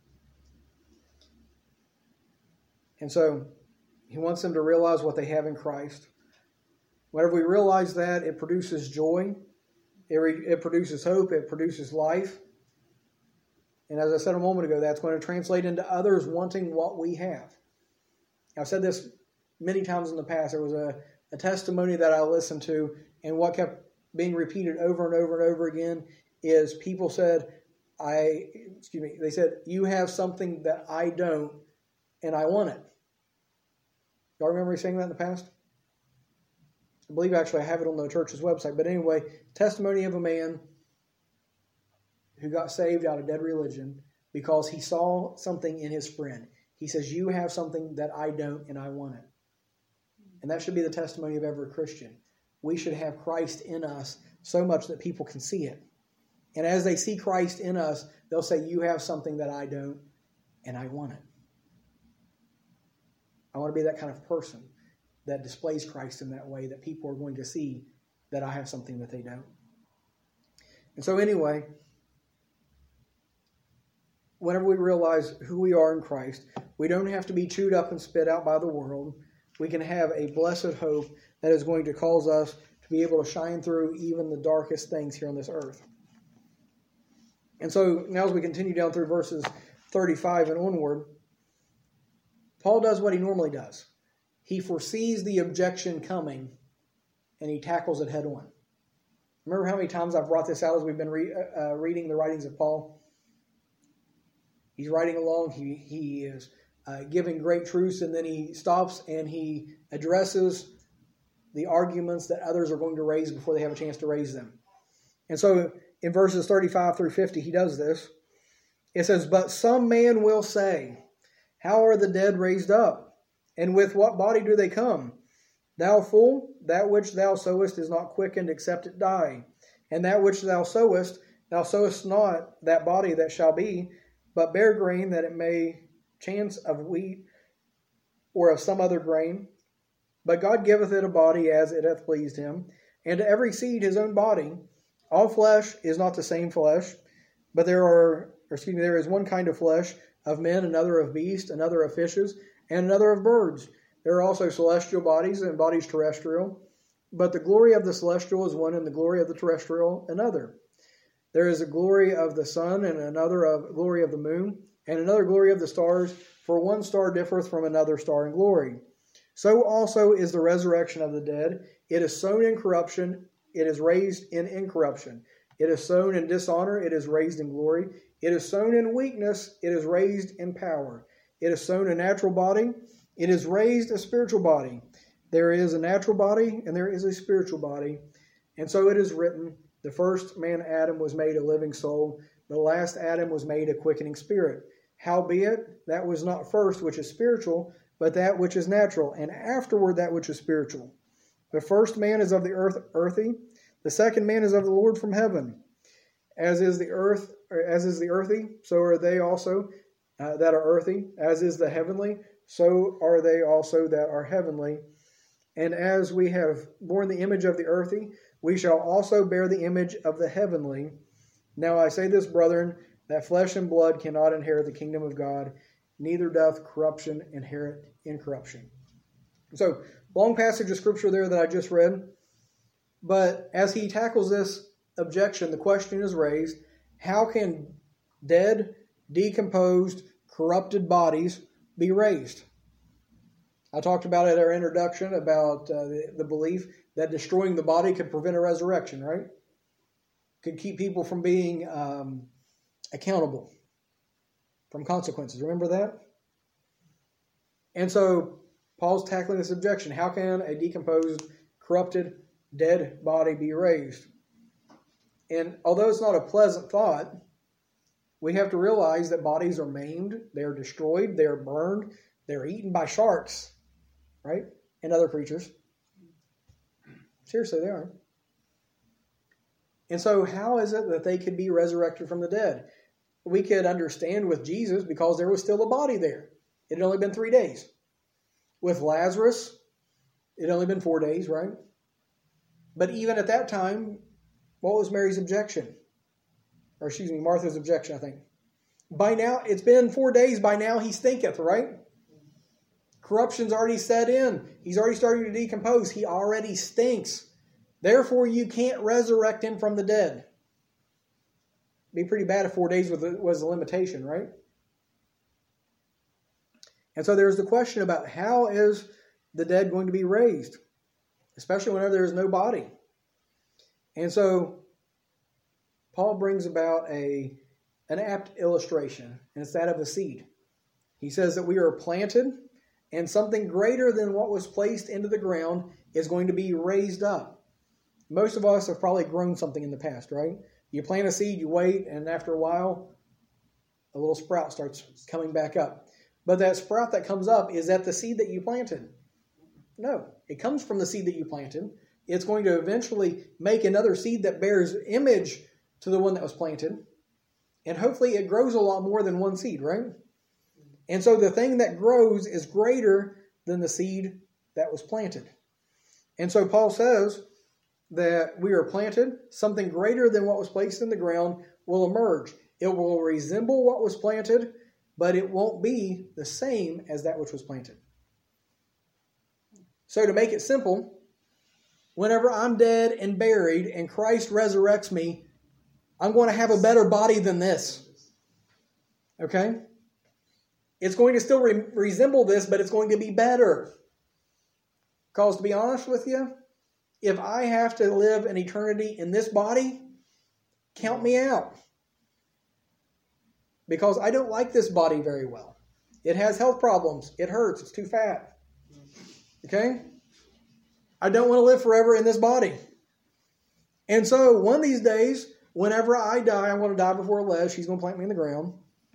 And so he wants them to realize what they have in Christ. Whenever we realize that, it produces joy. It, re- it produces hope. It produces life. And as I said a moment ago, that's going to translate into others wanting what we have. I've said this many times in the past. There was a, a testimony that I listened to, and what kept being repeated over and over and over again is people said, I, excuse me, they said, you have something that I don't, and I want it. Y'all remember me saying that in the past? I believe actually I have it on the church's website. But anyway, testimony of a man who got saved out of dead religion because he saw something in his friend. He says, you have something that I don't, and I want it. And that should be the testimony of every Christian. We should have Christ in us so much that people can see it. And as they see Christ in us, they'll say, you have something that I don't, and I want it. I want to be that kind of person that displays Christ in that way, that people are going to see that I have something that they don't. And so anyway, whenever we realize who we are in Christ, we don't have to be chewed up and spit out by the world. We can have a blessed hope that is going to cause us to be able to shine through even the darkest things here on this earth. And so now as we continue down through verses thirty-five and onward, Paul does what he normally does. He foresees the objection coming, and he tackles it head on. Remember how many times I've brought this out as we've been re- uh, reading the writings of Paul? He's writing along. He, he is uh, giving great truths, and then he stops and he addresses the arguments that others are going to raise before they have a chance to raise them. And so in verses thirty-five through fifty, he does this. It says, but some man will say, how are the dead raised up? And with what body do they come? Thou fool, that which thou sowest is not quickened except it die. And that which thou sowest, thou sowest not that body that shall be, but bear grain that it may chance of wheat or of some other grain. But God giveth it a body as it hath pleased him, and to every seed his own body. All flesh is not the same flesh, but there are, or excuse me, there is one kind of flesh of men, another of beasts, another of fishes, and another of birds. There are also celestial bodies and bodies terrestrial. But the glory of the celestial is one, and the glory of the terrestrial another. There is a glory of the sun, and another of glory of the moon, and another glory of the stars, for one star differeth from another star in glory. So also is the resurrection of the dead. It is sown in corruption, it is raised in incorruption. It is sown in dishonor, it is raised in glory. It is sown in weakness, it is raised in power. It is sown a natural body, it is raised a spiritual body. There is a natural body, and there is a spiritual body. And so it is written, the first man Adam was made a living soul, the last Adam was made a quickening spirit. Howbeit, that was not first which is spiritual, but that which is natural, and afterward that which is spiritual. The first man is of the earth, earthy, the second man is of the Lord from heaven. As is the earth, or as is the earthy, so are they also uh, that are earthy. As is the heavenly, so are they also that are heavenly. And as we have borne the image of the earthy, we shall also bear the image of the heavenly. Now I say this, brethren, that flesh and blood cannot inherit the kingdom of God, neither doth corruption inherit incorruption. So, long passage of scripture there that I just read. But as he tackles this objection, the question is raised, how can dead, decomposed, corrupted bodies be raised? I talked about it in our introduction about uh, the, the belief that destroying the body could prevent a resurrection, right? Could keep people from being um, accountable from consequences. Remember that? And so Paul's tackling this objection. How can a decomposed, corrupted, dead body be raised? And although it's not a pleasant thought, we have to realize that bodies are maimed, they are destroyed, they are burned, they're eaten by sharks, right? And other creatures. Seriously, they are. And so how is it that they could be resurrected from the dead? We could understand with Jesus because there was still a body there. It had only been three days. With Lazarus, it had only been four days, right? But even at that time, what was Mary's objection? Or excuse me, Martha's objection, I think. By now, it's been four days, by now he stinketh, right? Corruption's already set in. He's already starting to decompose. He already stinks. Therefore, you can't resurrect him from the dead. It'd be pretty bad if four days was the limitation, right? And so there's the question about how is the dead going to be raised? Especially whenever there is no body. And so Paul brings about a an apt illustration, and it's that of a seed. He says that we are planted, and something greater than what was placed into the ground is going to be raised up. Most of us have probably grown something in the past, right? You plant a seed, you wait, and after a while, a little sprout starts coming back up. But that sprout that comes up, is that the seed that you planted? No, it comes from the seed that you planted. It's going to eventually make another seed that bears image to the one that was planted. And hopefully it grows a lot more than one seed, right? And so the thing that grows is greater than the seed that was planted. And so Paul says that we are planted, something greater than what was placed in the ground will emerge. It will resemble what was planted, but it won't be the same as that which was planted. So to make it simple, whenever I'm dead and buried and Christ resurrects me, I'm going to have a better body than this. Okay? It's going to still re- resemble this, but it's going to be better. Because to be honest with you, if I have to live an eternity in this body, count me out. Because I don't like this body very well. It has health problems. It hurts. It's too fat. Okay? I don't want to live forever in this body. And so one of these days, whenever I die, I'm going to die before Les. She's going to plant me in the ground.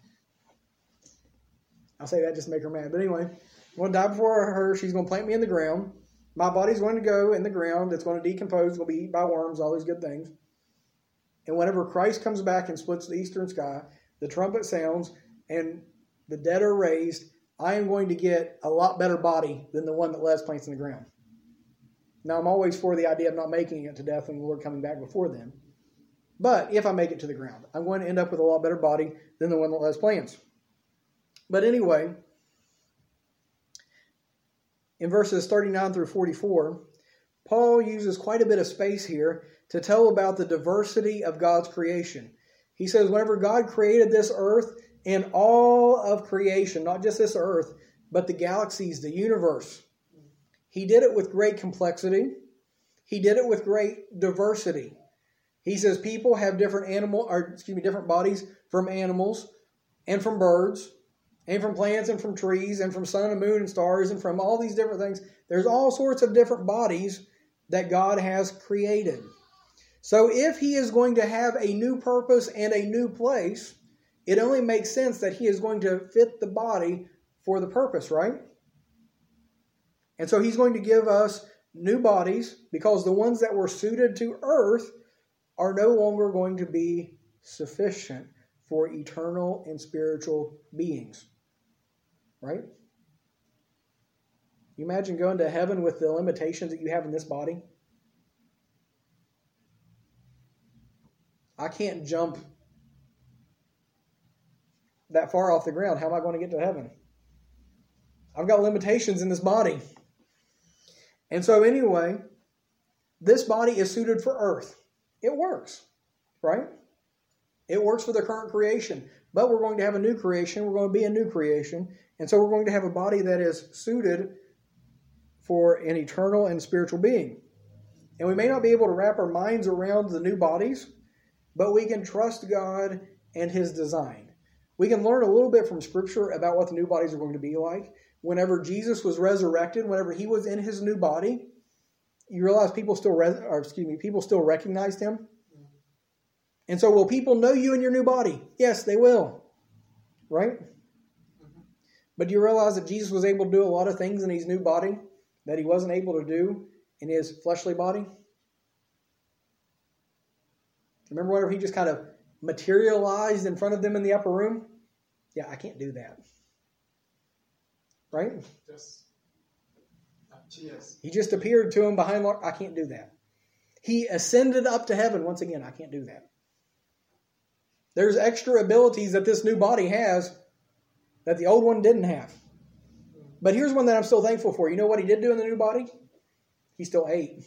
I'll say that just to make her mad. But anyway, I'm going to die before her. She's going to plant me in the ground. My body's going to go in the ground. It's going to decompose. It's going to be eaten by worms, all those good things. And whenever Christ comes back and splits the eastern sky, the trumpet sounds, and the dead are raised, I am going to get a lot better body than the one that Les plants in the ground. Now, I'm always for the idea of not making it to death and the Lord coming back before then. But if I make it to the ground, I'm going to end up with a lot better body than the one that Les plants. But anyway, in verses thirty-nine through forty-four, Paul uses quite a bit of space here to tell about the diversity of God's creation. He says whenever God created this earth and all of creation, not just this earth, but the galaxies, the universe, he did it with great complexity. He did it with great diversity. He says people have different animal, or excuse me, different bodies from animals and from birds and from plants and from trees and from sun and moon and stars and from all these different things. There's all sorts of different bodies that God has created. So if he is going to have a new purpose and a new place, it only makes sense that he is going to fit the body for the purpose, right? And so he's going to give us new bodies because the ones that were suited to earth are no longer going to be sufficient for eternal and spiritual beings. Right? You imagine going to heaven with the limitations that you have in this body? I can't jump that far off the ground. How am I going to get to heaven? I've got limitations in this body. And so anyway, this body is suited for earth. It works, right? It works for the current creation. But we're going to have a new creation. We're going to be a new creation. And so we're going to have a body that is suited for an eternal and spiritual being. And we may not be able to wrap our minds around the new bodies, but we can trust God and his design. We can learn a little bit from Scripture about what the new bodies are going to be like. Whenever Jesus was resurrected, whenever he was in his new body, you realize people still, re- or excuse me, people still recognized him. And so, will people know you in your new body? Yes, they will. Right? Mm-hmm. But do you realize that Jesus was able to do a lot of things in his new body that he wasn't able to do in his fleshly body? Remember whenever he just kind of materialized in front of them in the upper room? Yeah, I can't do that. Right? Just, uh, cheers. He just appeared to him behind. I can't do that. He ascended up to heaven. Once again, I can't do that. There's extra abilities that this new body has that the old one didn't have. But here's one that I'm still thankful for. You know what he did do in the new body? He still ate.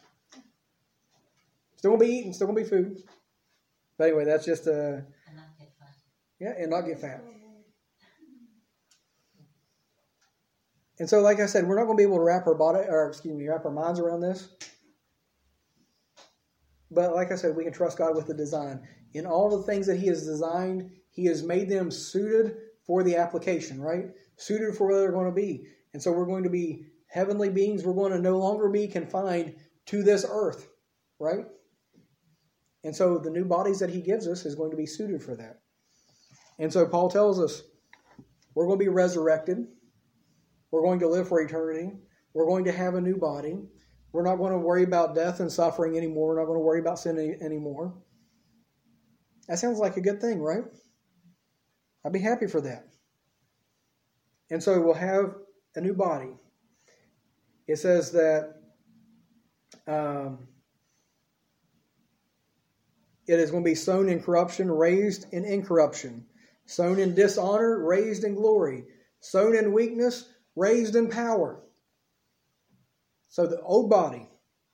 Still going to be eating. Still going to be food. But anyway, that's just a... And not get fat. Yeah, and not get fat. And so, like I said, we're not going to be able to wrap our body, or excuse me, wrap our minds around this. But like I said, we can trust God with the design. In all the things that he has designed, he has made them suited for the application, right? Suited for where they're going to be. And so we're going to be heavenly beings. We're going to no longer be confined to this earth, right? And so the new bodies that he gives us is going to be suited for that. And so Paul tells us we're going to be resurrected. We're going to live for eternity. We're going to have a new body. We're not going to worry about death and suffering anymore. We're not going to worry about sin any, anymore. That sounds like a good thing, right? I'd be happy for that. And so we'll have a new body. It says that um, it is going to be sown in corruption, raised in incorruption. Sown in dishonor, raised in glory. Sown in weakness, raised in power. So the old body,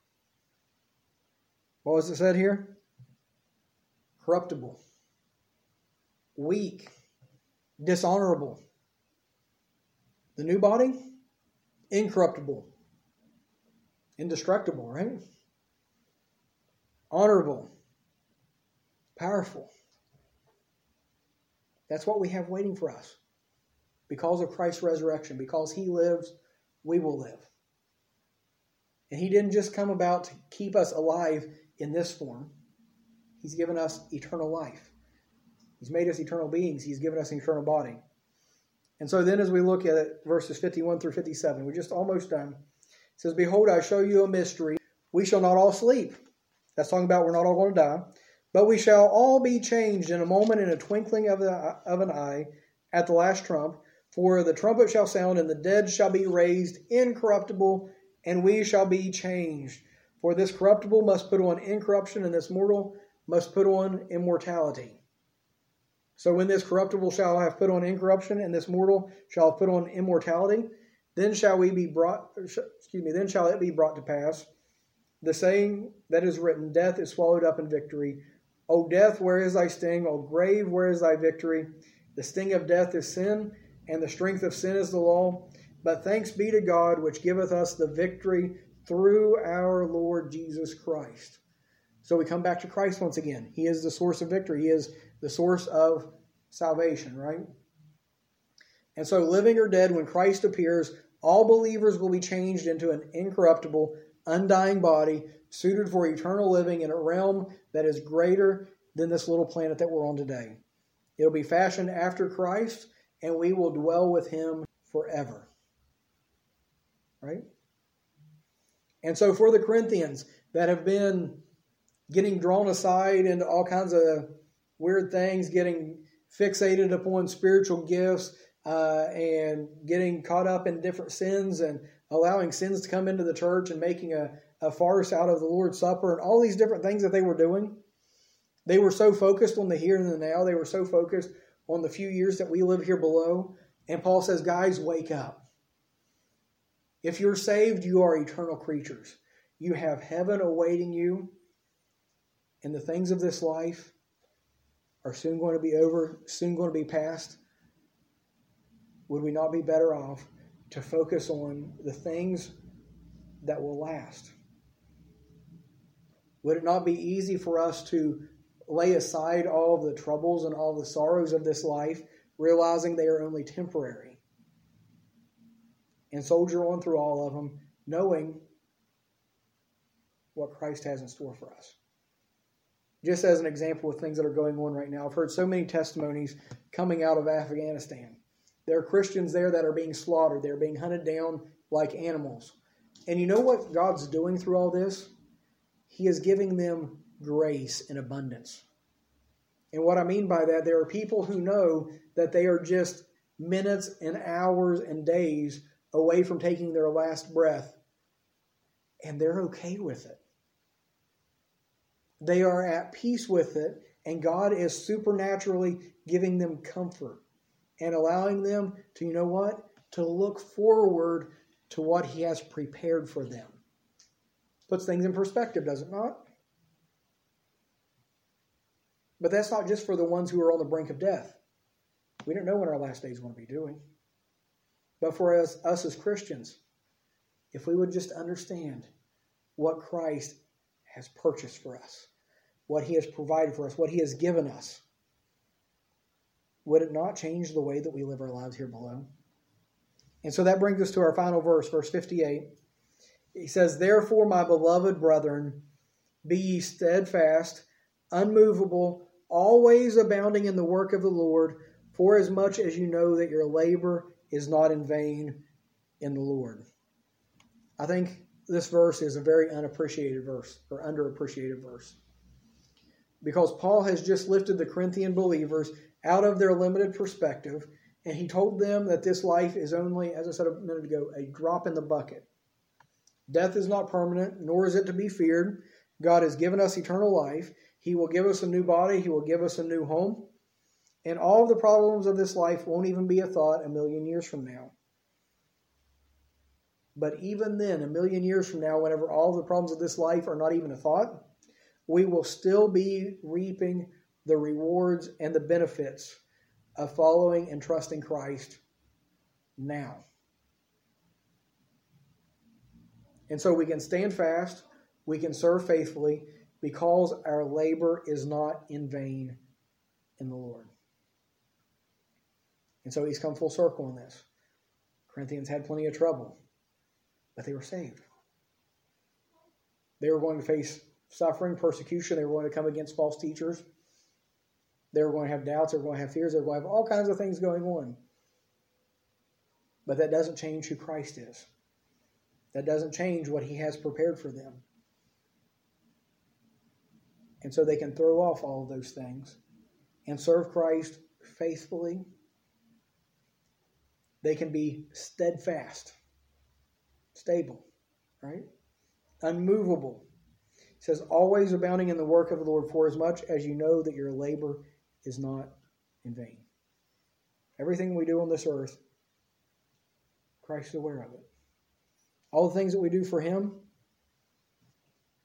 what was it said here? Corruptible, weak, dishonorable. The new body, incorruptible, indestructible, right? Honorable, powerful. That's what we have waiting for us. Because of Christ's resurrection, because he lives, we will live. And he didn't just come about to keep us alive in this form. He's given us eternal life. He's made us eternal beings. He's given us an eternal body. And so then as we look at it, verses fifty-one through fifty-seven, we're just almost done. It says, "Behold, I show you a mystery. We shall not all sleep." That's talking about we're not all going to die. "But we shall all be changed in a moment, in a twinkling of, the, of an eye, at the last trump. For the trumpet shall sound, and the dead shall be raised incorruptible, and we shall be changed. For this corruptible must put on incorruption, and this mortal must put on immortality. So when this corruptible shall have put on incorruption, and this mortal shall have put on immortality, then shall we be brought, excuse me, then shall it be brought to pass the saying that is written, death is swallowed up in victory. O death, where is thy sting? O grave, where is thy victory? The sting of death is sin, and the strength of sin is the law. But thanks be to God, which giveth us the victory through our Lord Jesus Christ. So we come back to Christ once again. He is the source of victory. He is the source of salvation, right? And so living or dead, when Christ appears, all believers will be changed into an incorruptible, undying body, suited for eternal living in a realm that is greater than this little planet that we're on today. It'll be fashioned after Christ, and we will dwell with him forever. Right? And so for the Corinthians that have been getting drawn aside into all kinds of weird things, getting fixated upon spiritual gifts, uh, and getting caught up in different sins and allowing sins to come into the church and making a, a farce out of the Lord's Supper and all these different things that they were doing. They were so focused on the here and the now. They were so focused on the few years that we live here below. And Paul says, guys, wake up. If you're saved, you are eternal creatures. You have heaven awaiting you. And the things of this life are soon going to be over, soon going to be past. Would we not be better off to focus on the things that will last? Would it not be easy for us to lay aside all the troubles and all the sorrows of this life, realizing they are only temporary, and soldier on through all of them, knowing what Christ has in store for us? Just as an example of things that are going on right now, I've heard so many testimonies coming out of Afghanistan. There are Christians there that are being slaughtered. They're being hunted down like animals. And you know what God's doing through all this? He is giving them grace in abundance. And what I mean by that, there are people who know that they are just minutes and hours and days away from taking their last breath. And they're okay with it. They are at peace with it. And God is supernaturally giving them comfort and allowing them to, you know what? To look forward to what He has prepared for them. Puts things in perspective, does it not? But that's not just for the ones who are on the brink of death. We don't know when our last day is going to be doing. But for us, us as Christians, if we would just understand what Christ has purchased for us, what He has provided for us, what He has given us, would it not change the way that we live our lives here below? And so that brings us to our final verse, verse fifty-eight. He says, "Therefore, my beloved brethren, be ye steadfast, unmovable, always abounding in the work of the Lord, forasmuch as you know that your labor is not in vain in the Lord." I think this verse is a very unappreciated verse, or underappreciated verse. Because Paul has just lifted the Corinthian believers out of their limited perspective, and he told them that this life is only, as I said a minute ago, a drop in the bucket. Death is not permanent, nor is it to be feared. God has given us eternal life. He will give us a new body. He will give us a new home. And all of the problems of this life won't even be a thought a million years from now. But even then, a million years from now, whenever all the problems of this life are not even a thought, we will still be reaping the rewards and the benefits of following and trusting Christ now. And so we can stand fast, we can serve faithfully, because our labor is not in vain in the Lord. And so he's come full circle in this. Corinthians had plenty of trouble, but they were saved. They were going to face suffering, persecution. They were going to come against false teachers. They were going to have doubts. They were going to have fears. They were going to have all kinds of things going on. But that doesn't change who Christ is. That doesn't change what He has prepared for them. And so they can throw off all of those things and serve Christ faithfully. They can be steadfast, stable, right? Unmovable. It says, always abounding in the work of the Lord, forasmuch as you know that your labor is not in vain. Everything we do on this earth, Christ is aware of it. All the things that we do for Him,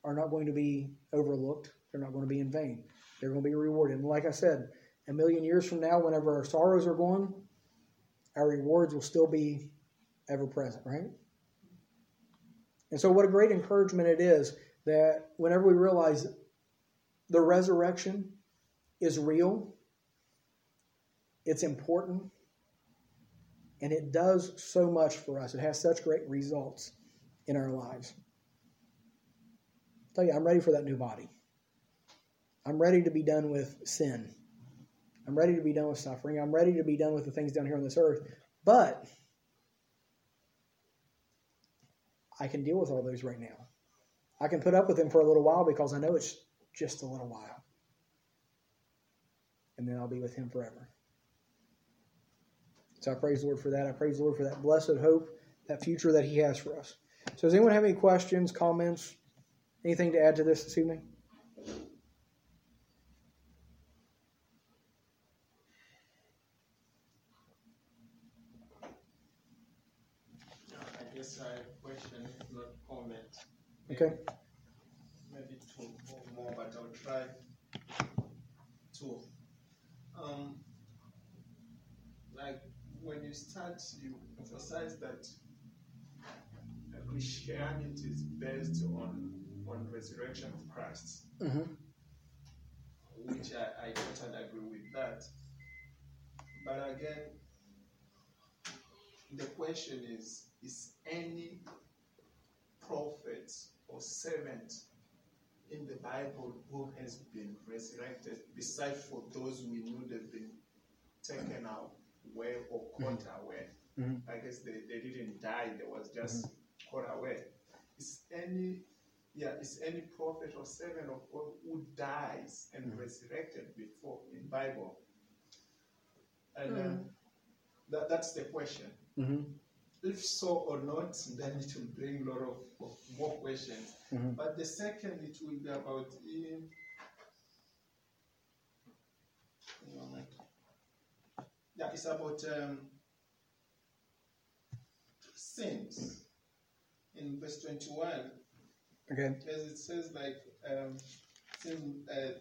are not going to be overlooked. They're not going to be in vain. They're going to be rewarded. And like I said, a million years from now, whenever our sorrows are gone, our rewards will still be ever present, right? And so what a great encouragement it is that whenever we realize the resurrection is real, it's important, and it does so much for us. It has such great results in our lives. I tell you, I'm ready for that new body. I'm ready to be done with sin. I'm ready to be done with suffering. I'm ready to be done with the things down here on this earth. But I can deal with all those right now. I can put up with them for a little while because I know it's just a little while. And then I'll be with him forever. So I praise the Lord for that. I praise the Lord for that blessed hope, that future that he has for us. So does anyone have any questions, comments, anything to add to this this evening? I guess I have a question, not comment. Okay. Maybe two or more, but I'll try two. Um, like when you start, you emphasize that Christianity is based on on resurrection of Christ, Mm-hmm. which I, I totally agree with that. But again, the question is: is any prophet or servant in the Bible who has been resurrected, besides for those we knew they've been taken out away or caught away? Mm-hmm. I guess they, they didn't die, they was just mm-hmm. caught away. Is any yeah, is any prophet or servant of God who dies and mm-hmm. resurrected before in Bible? And mm-hmm. um, that that's the question. Mm-hmm. If so or not, then it will bring a lot of, of more questions. Mm-hmm. But the second, it will be about in, yeah, it's about um, sins. In verse twenty-one, okay, as it says, like um, sin, uh,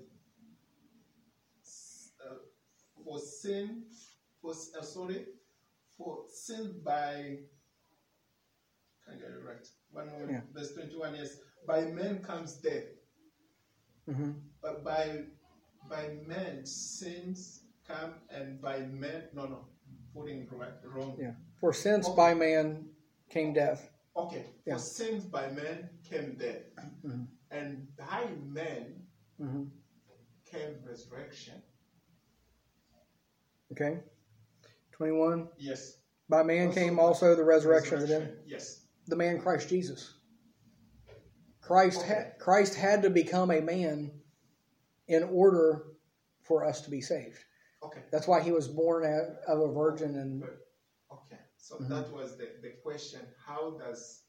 uh, for sin, for uh, sorry. For sin by, can I get it right? One more, yeah. Verse twenty-one, yes. By men comes death. Mm-hmm. But by by men sins come, and by men, no, no, putting it right, wrong. Yeah. For since okay. by man came death. Okay. Yeah. For sins by men came death. Mm-hmm. And by men mm-hmm. came resurrection. Okay. twenty-one. Yes. By man also came also the resurrection, resurrection of the dead. Yes. The man Christ Jesus. Christ okay. had Christ had to become a man in order for us to be saved. Okay. That's why he was born of a virgin. And okay. So mm-hmm. that was the, the question. How does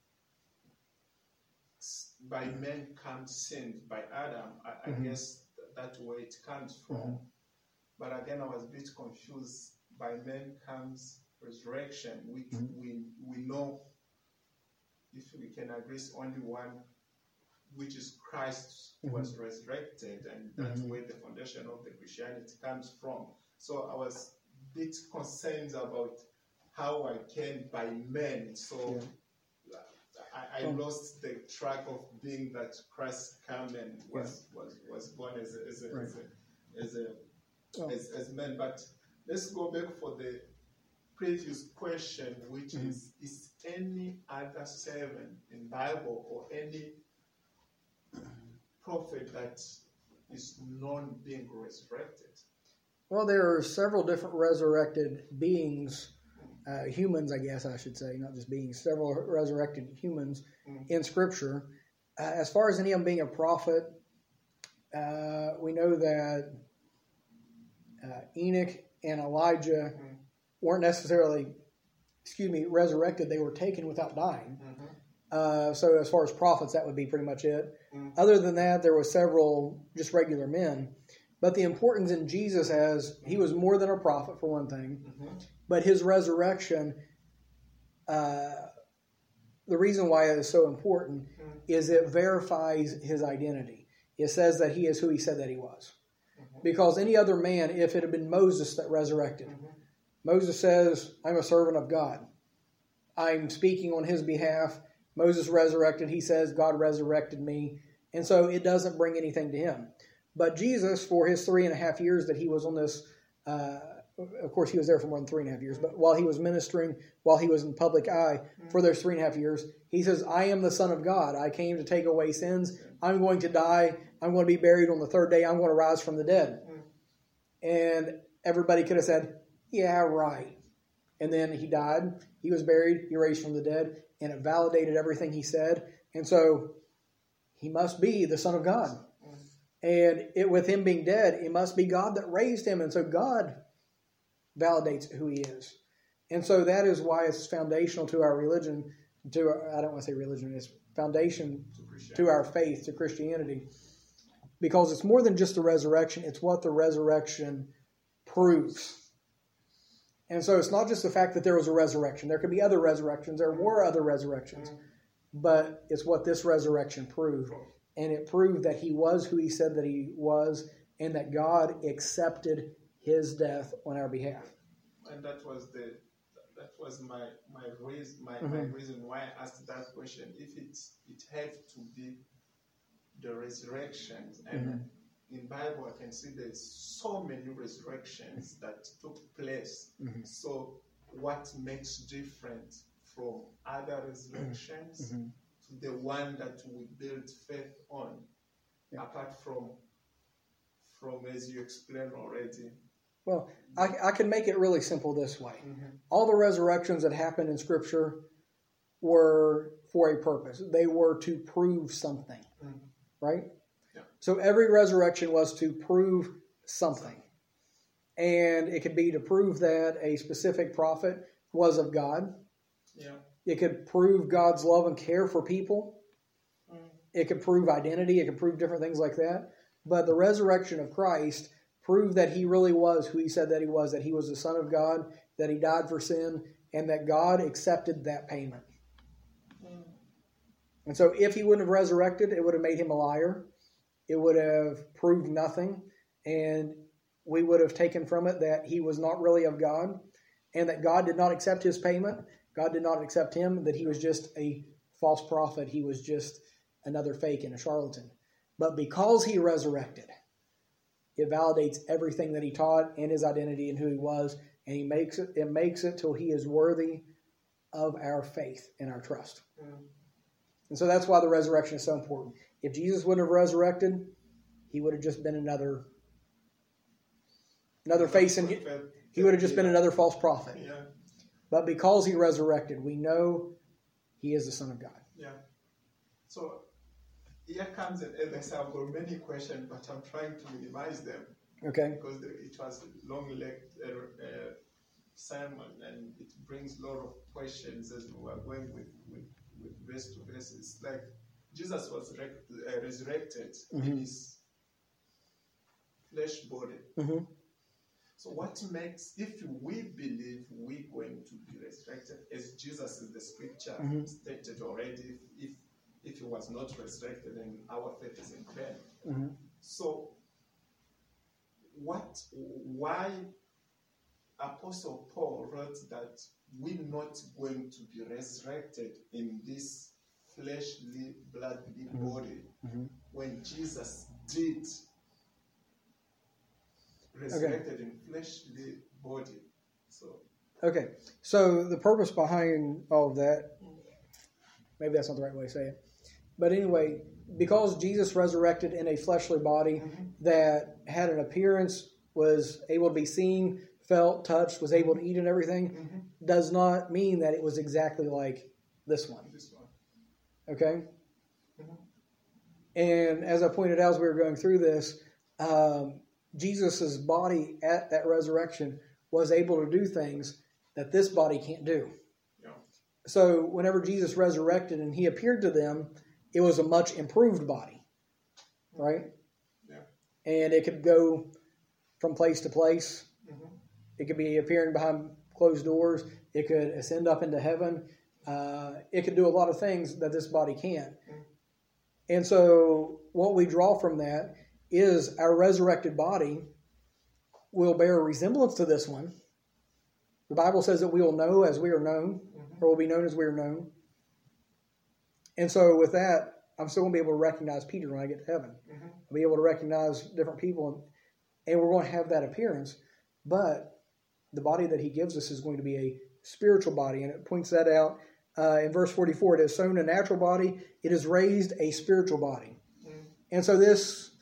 by men come sin? By Adam, I, mm-hmm. I guess that's where it comes from. Mm-hmm. But again, I was a bit confused. By men comes resurrection, which mm-hmm. we we know, if we can agree, only one, which is Christ mm-hmm. was resurrected, and that's mm-hmm. where the foundation of the Christianity comes from. So I was a bit concerned about how I came by men. So yeah. I, I oh. lost the track of being that Christ came and was yeah. was, was born as a, as a, right. as a, as, a oh. as, as men, but. Let's go back for the previous question, which mm-hmm. is, is any other servant in Bible or any prophet that is known being resurrected? Well, there are several different resurrected beings, uh, humans, I guess I should say, not just beings, several resurrected humans mm-hmm. in Scripture. Uh, as far as any of them being a prophet, uh, we know that uh, Enoch and Elijah mm-hmm. weren't necessarily, excuse me, resurrected. They were taken without dying. Mm-hmm. Uh, so as far as prophets, that would be pretty much it. Mm-hmm. Other than that, there were several just regular men. But the importance in Jesus as he was more than a prophet, for one thing. Mm-hmm. But his resurrection, uh, the reason why it is so important mm-hmm. is it verifies his identity. It says that he is who he said that he was. Mm-hmm. Because any other man, if it had been Moses that resurrected, mm-hmm. Moses says, I'm a servant of God. I'm speaking on his behalf. Moses resurrected. He says, God resurrected me. And so it doesn't bring anything to him. But Jesus, for his three and a half years that he was on this, uh, of course he was there for more than three and a half years, but while he was ministering, while he was in public eye for those three and a half years, he says, I am the Son of God. I came to take away sins. I'm going to die. I'm going to be buried on the third day. I'm going to rise from the dead. And everybody could have said, yeah, right. And then he died. He was buried. He raised from the dead. And it validated everything he said. And so he must be the Son of God. And it, with him being dead, it must be God that raised him. And so God validates who he is. And so that is why it's foundational to our religion, to our, I don't want to say religion, it's foundation to our faith, to Christianity. Because it's more than just the resurrection, it's what the resurrection proves. And so it's not just the fact that there was a resurrection. There could be other resurrections. There were other resurrections. But it's what this resurrection proved. And it proved that he was who he said that he was, and that God accepted his death on our behalf. And that was the that was my my reason my, Mm-hmm. my reason why I asked that question. If it it had to be the resurrections, and mm-hmm. in Bible I can see there's so many resurrections that took place. Mm-hmm. So what makes different from other resurrections mm-hmm. to the one that we build faith on, yeah. apart from from as you explained already? Well, I, I can make it really simple this way. Mm-hmm. All the resurrections that happened in Scripture were for a purpose. They were to prove something, mm-hmm. right? Yeah. So every resurrection was to prove something. And it could be to prove that a specific prophet was of God. Yeah. It could prove God's love and care for people. Mm-hmm. It could prove identity. It could prove different things like that. But the resurrection of Christ proved that he really was who he said that he was, that he was the Son of God, that he died for sin, and that God accepted that payment. Mm. And so if he wouldn't have resurrected, it would have made him a liar. It would have proved nothing, and we would have taken from it that he was not really of God, and that God did not accept his payment. God did not accept him, that he was just a false prophet. He was just another fake and a charlatan. But because he resurrected, it validates everything that he taught and his identity and who he was, and he makes it. It makes it till he is worthy of our faith and our trust. Mm. And so that's why the resurrection is so important. If Jesus wouldn't have resurrected, he would have just been another, another face, and he would have just been another false prophet. Yeah. But because he resurrected, we know he is the Son of God. Yeah. So here comes, and as I said, I've got many questions, but I'm trying to minimize them. Okay. Because it was a long leg, uh, uh, sermon, and it brings a lot of questions as we are going with, with, with verse to verse. It's like Jesus was rec- uh, resurrected mm-hmm. in his flesh body. Mm-hmm. So what makes, if we believe we're going to be resurrected, as Jesus in the scripture mm-hmm. stated already, if if he was not resurrected, then our faith is in vain. Mm-hmm. So, what? Why Apostle Paul wrote that we're not going to be resurrected in this fleshly, bloodly mm-hmm. body mm-hmm. when Jesus did resurrected okay. in fleshly body? So, okay. So the purpose behind all of that, maybe that's not the right way to say it. But anyway, because Jesus resurrected in a fleshly body mm-hmm. that had an appearance, was able to be seen, felt, touched, was able to eat and everything, mm-hmm. does not mean that it was exactly like this one. This one. Okay? Mm-hmm. And as I pointed out as we were going through this, um, Jesus' body at that resurrection was able to do things that this body can't do. Yeah. So whenever Jesus resurrected and he appeared to them, it was a much improved body, right? Yeah. And it could go from place to place. Mm-hmm. It could be appearing behind closed doors. It could ascend up into heaven. Uh, it can do a lot of things that this body can't. And so what we draw from that is our resurrected body will bear a resemblance to this one. The Bible says that we will know as we are known, or will be known as we are known. And so with that, I'm still going to be able to recognize Peter when I get to heaven. Mm-hmm. I'll be able to recognize different people, and, and we're going to have that appearance. But the body that he gives us is going to be a spiritual body, and it points that out uh, in verse forty-four. It has sown a natural body, it has raised a spiritual body. Mm-hmm. And so this,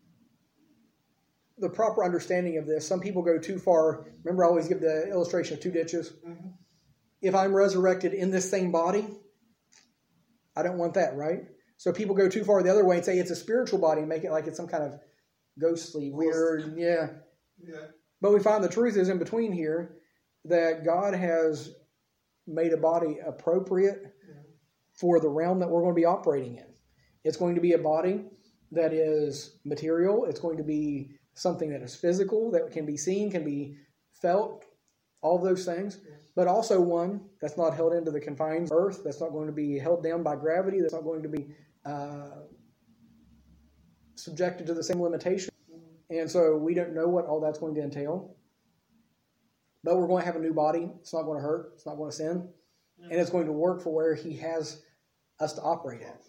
the proper understanding of this, some people go too far. Remember, I always give the illustration of two ditches. Mm-hmm. If I'm resurrected in this same body, I don't want that, right? So people go too far the other way and say it's a spiritual body and make it like it's some kind of ghostly, weird, yeah. yeah. But we find the truth is in between here that God has made a body appropriate yeah. for the realm that we're going to be operating in. It's going to be a body that is material. It's going to be something that is physical, that can be seen, can be felt, all of those things. Yeah. But also one that's not held into the confines of earth, that's not going to be held down by gravity, that's not going to be uh, subjected to the same limitation. And so we don't know what all that's going to entail. But we're going to have a new body. It's not going to hurt. It's not going to sin. Yeah. And it's going to work for where he has us to operate at.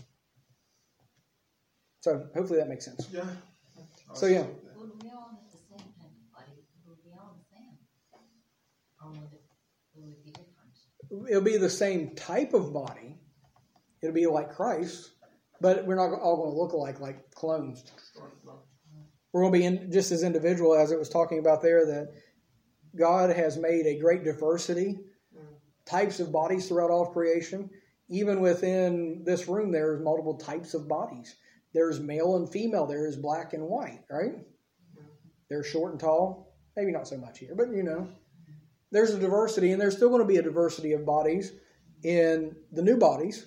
So hopefully that makes sense. Yeah. So yeah. Would we all have the same type of body? Would we all the same? Or would it, would it be different? It'll be the same type of body. It'll be like Christ, but we're not all going to look alike like clones. We're going to be in, just as individual as it was talking about there, that God has made a great diversity, types of bodies throughout all of creation. Even within this room, there's multiple types of bodies. There's male and female. There is black and white, right? There's short and tall. Maybe not so much here, but you know. There's a diversity, and there's still going to be a diversity of bodies in the new bodies.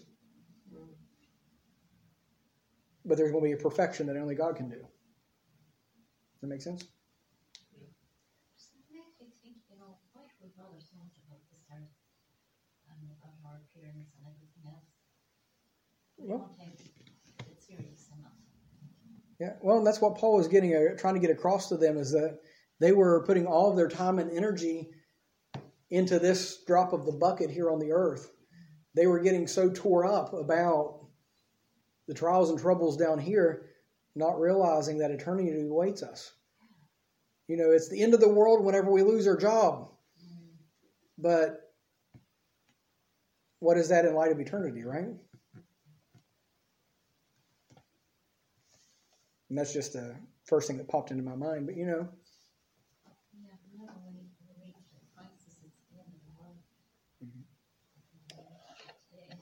But there's going to be a perfection that only God can do. Does that make sense? Yeah. It makes me think, you know, why do we bother so much about this earth and about our appearance and everything else? We well, don't take it serious enough. Yeah, well, and that's what Paul was getting, uh, trying to get across to them, is that they were putting all of their time and energy into this drop of the bucket here on the earth. They were getting so tore up about the trials and troubles down here, not realizing that eternity awaits us. You know, it's the end of the world whenever we lose our job. But what is that in light of eternity, right? And that's just the first thing that popped into my mind. But, you know. Yeah, remember when he reached the crisis, it's the end of the world. Mm-hmm. Today,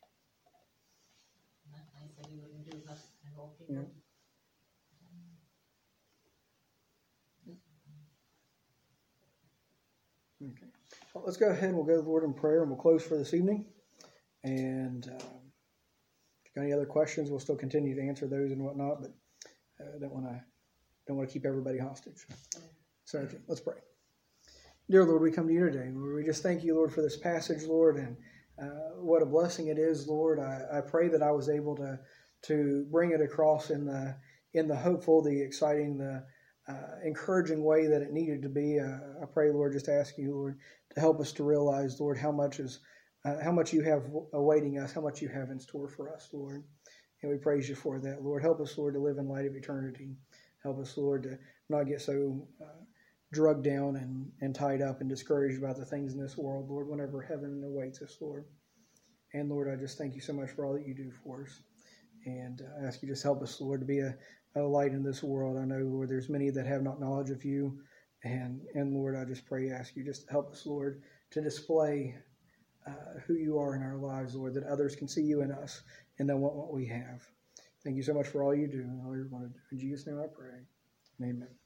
I said he wouldn't do that. I hope he would. Okay. Well, let's go ahead and we'll go to the Lord in prayer and we'll close for this evening. And um, if you've got any other questions, we'll still continue to answer those and whatnot, but I uh, don't want to don't want to keep everybody hostage. So okay, let's pray. Dear Lord, we come to you today. Lord, we just thank you, Lord, for this passage, Lord, and uh, what a blessing it is, Lord. I, I pray that I was able to to bring it across in the in the hopeful, the exciting, the Uh, encouraging way that it needed to be. Uh, I pray, Lord, just ask you, Lord, to help us to realize, Lord, how much is, uh, how much you have awaiting us, how much you have in store for us, Lord. And we praise you for that, Lord. Help us, Lord, to live in light of eternity. Help us, Lord, to not get so uh, drugged down and, and tied up and discouraged about the things in this world, Lord, whenever heaven awaits us, Lord. And Lord, I just thank you so much for all that you do for us. And I ask you just help us, Lord, to be a a light in this world. I know, Lord, there's many that have not knowledge of you. And, and Lord, I just pray, ask you just help us, Lord, to display uh, who you are in our lives, Lord, that others can see you in us and then want what we have. Thank you so much for all you do and all you're going to do. In Jesus' name I pray. Amen.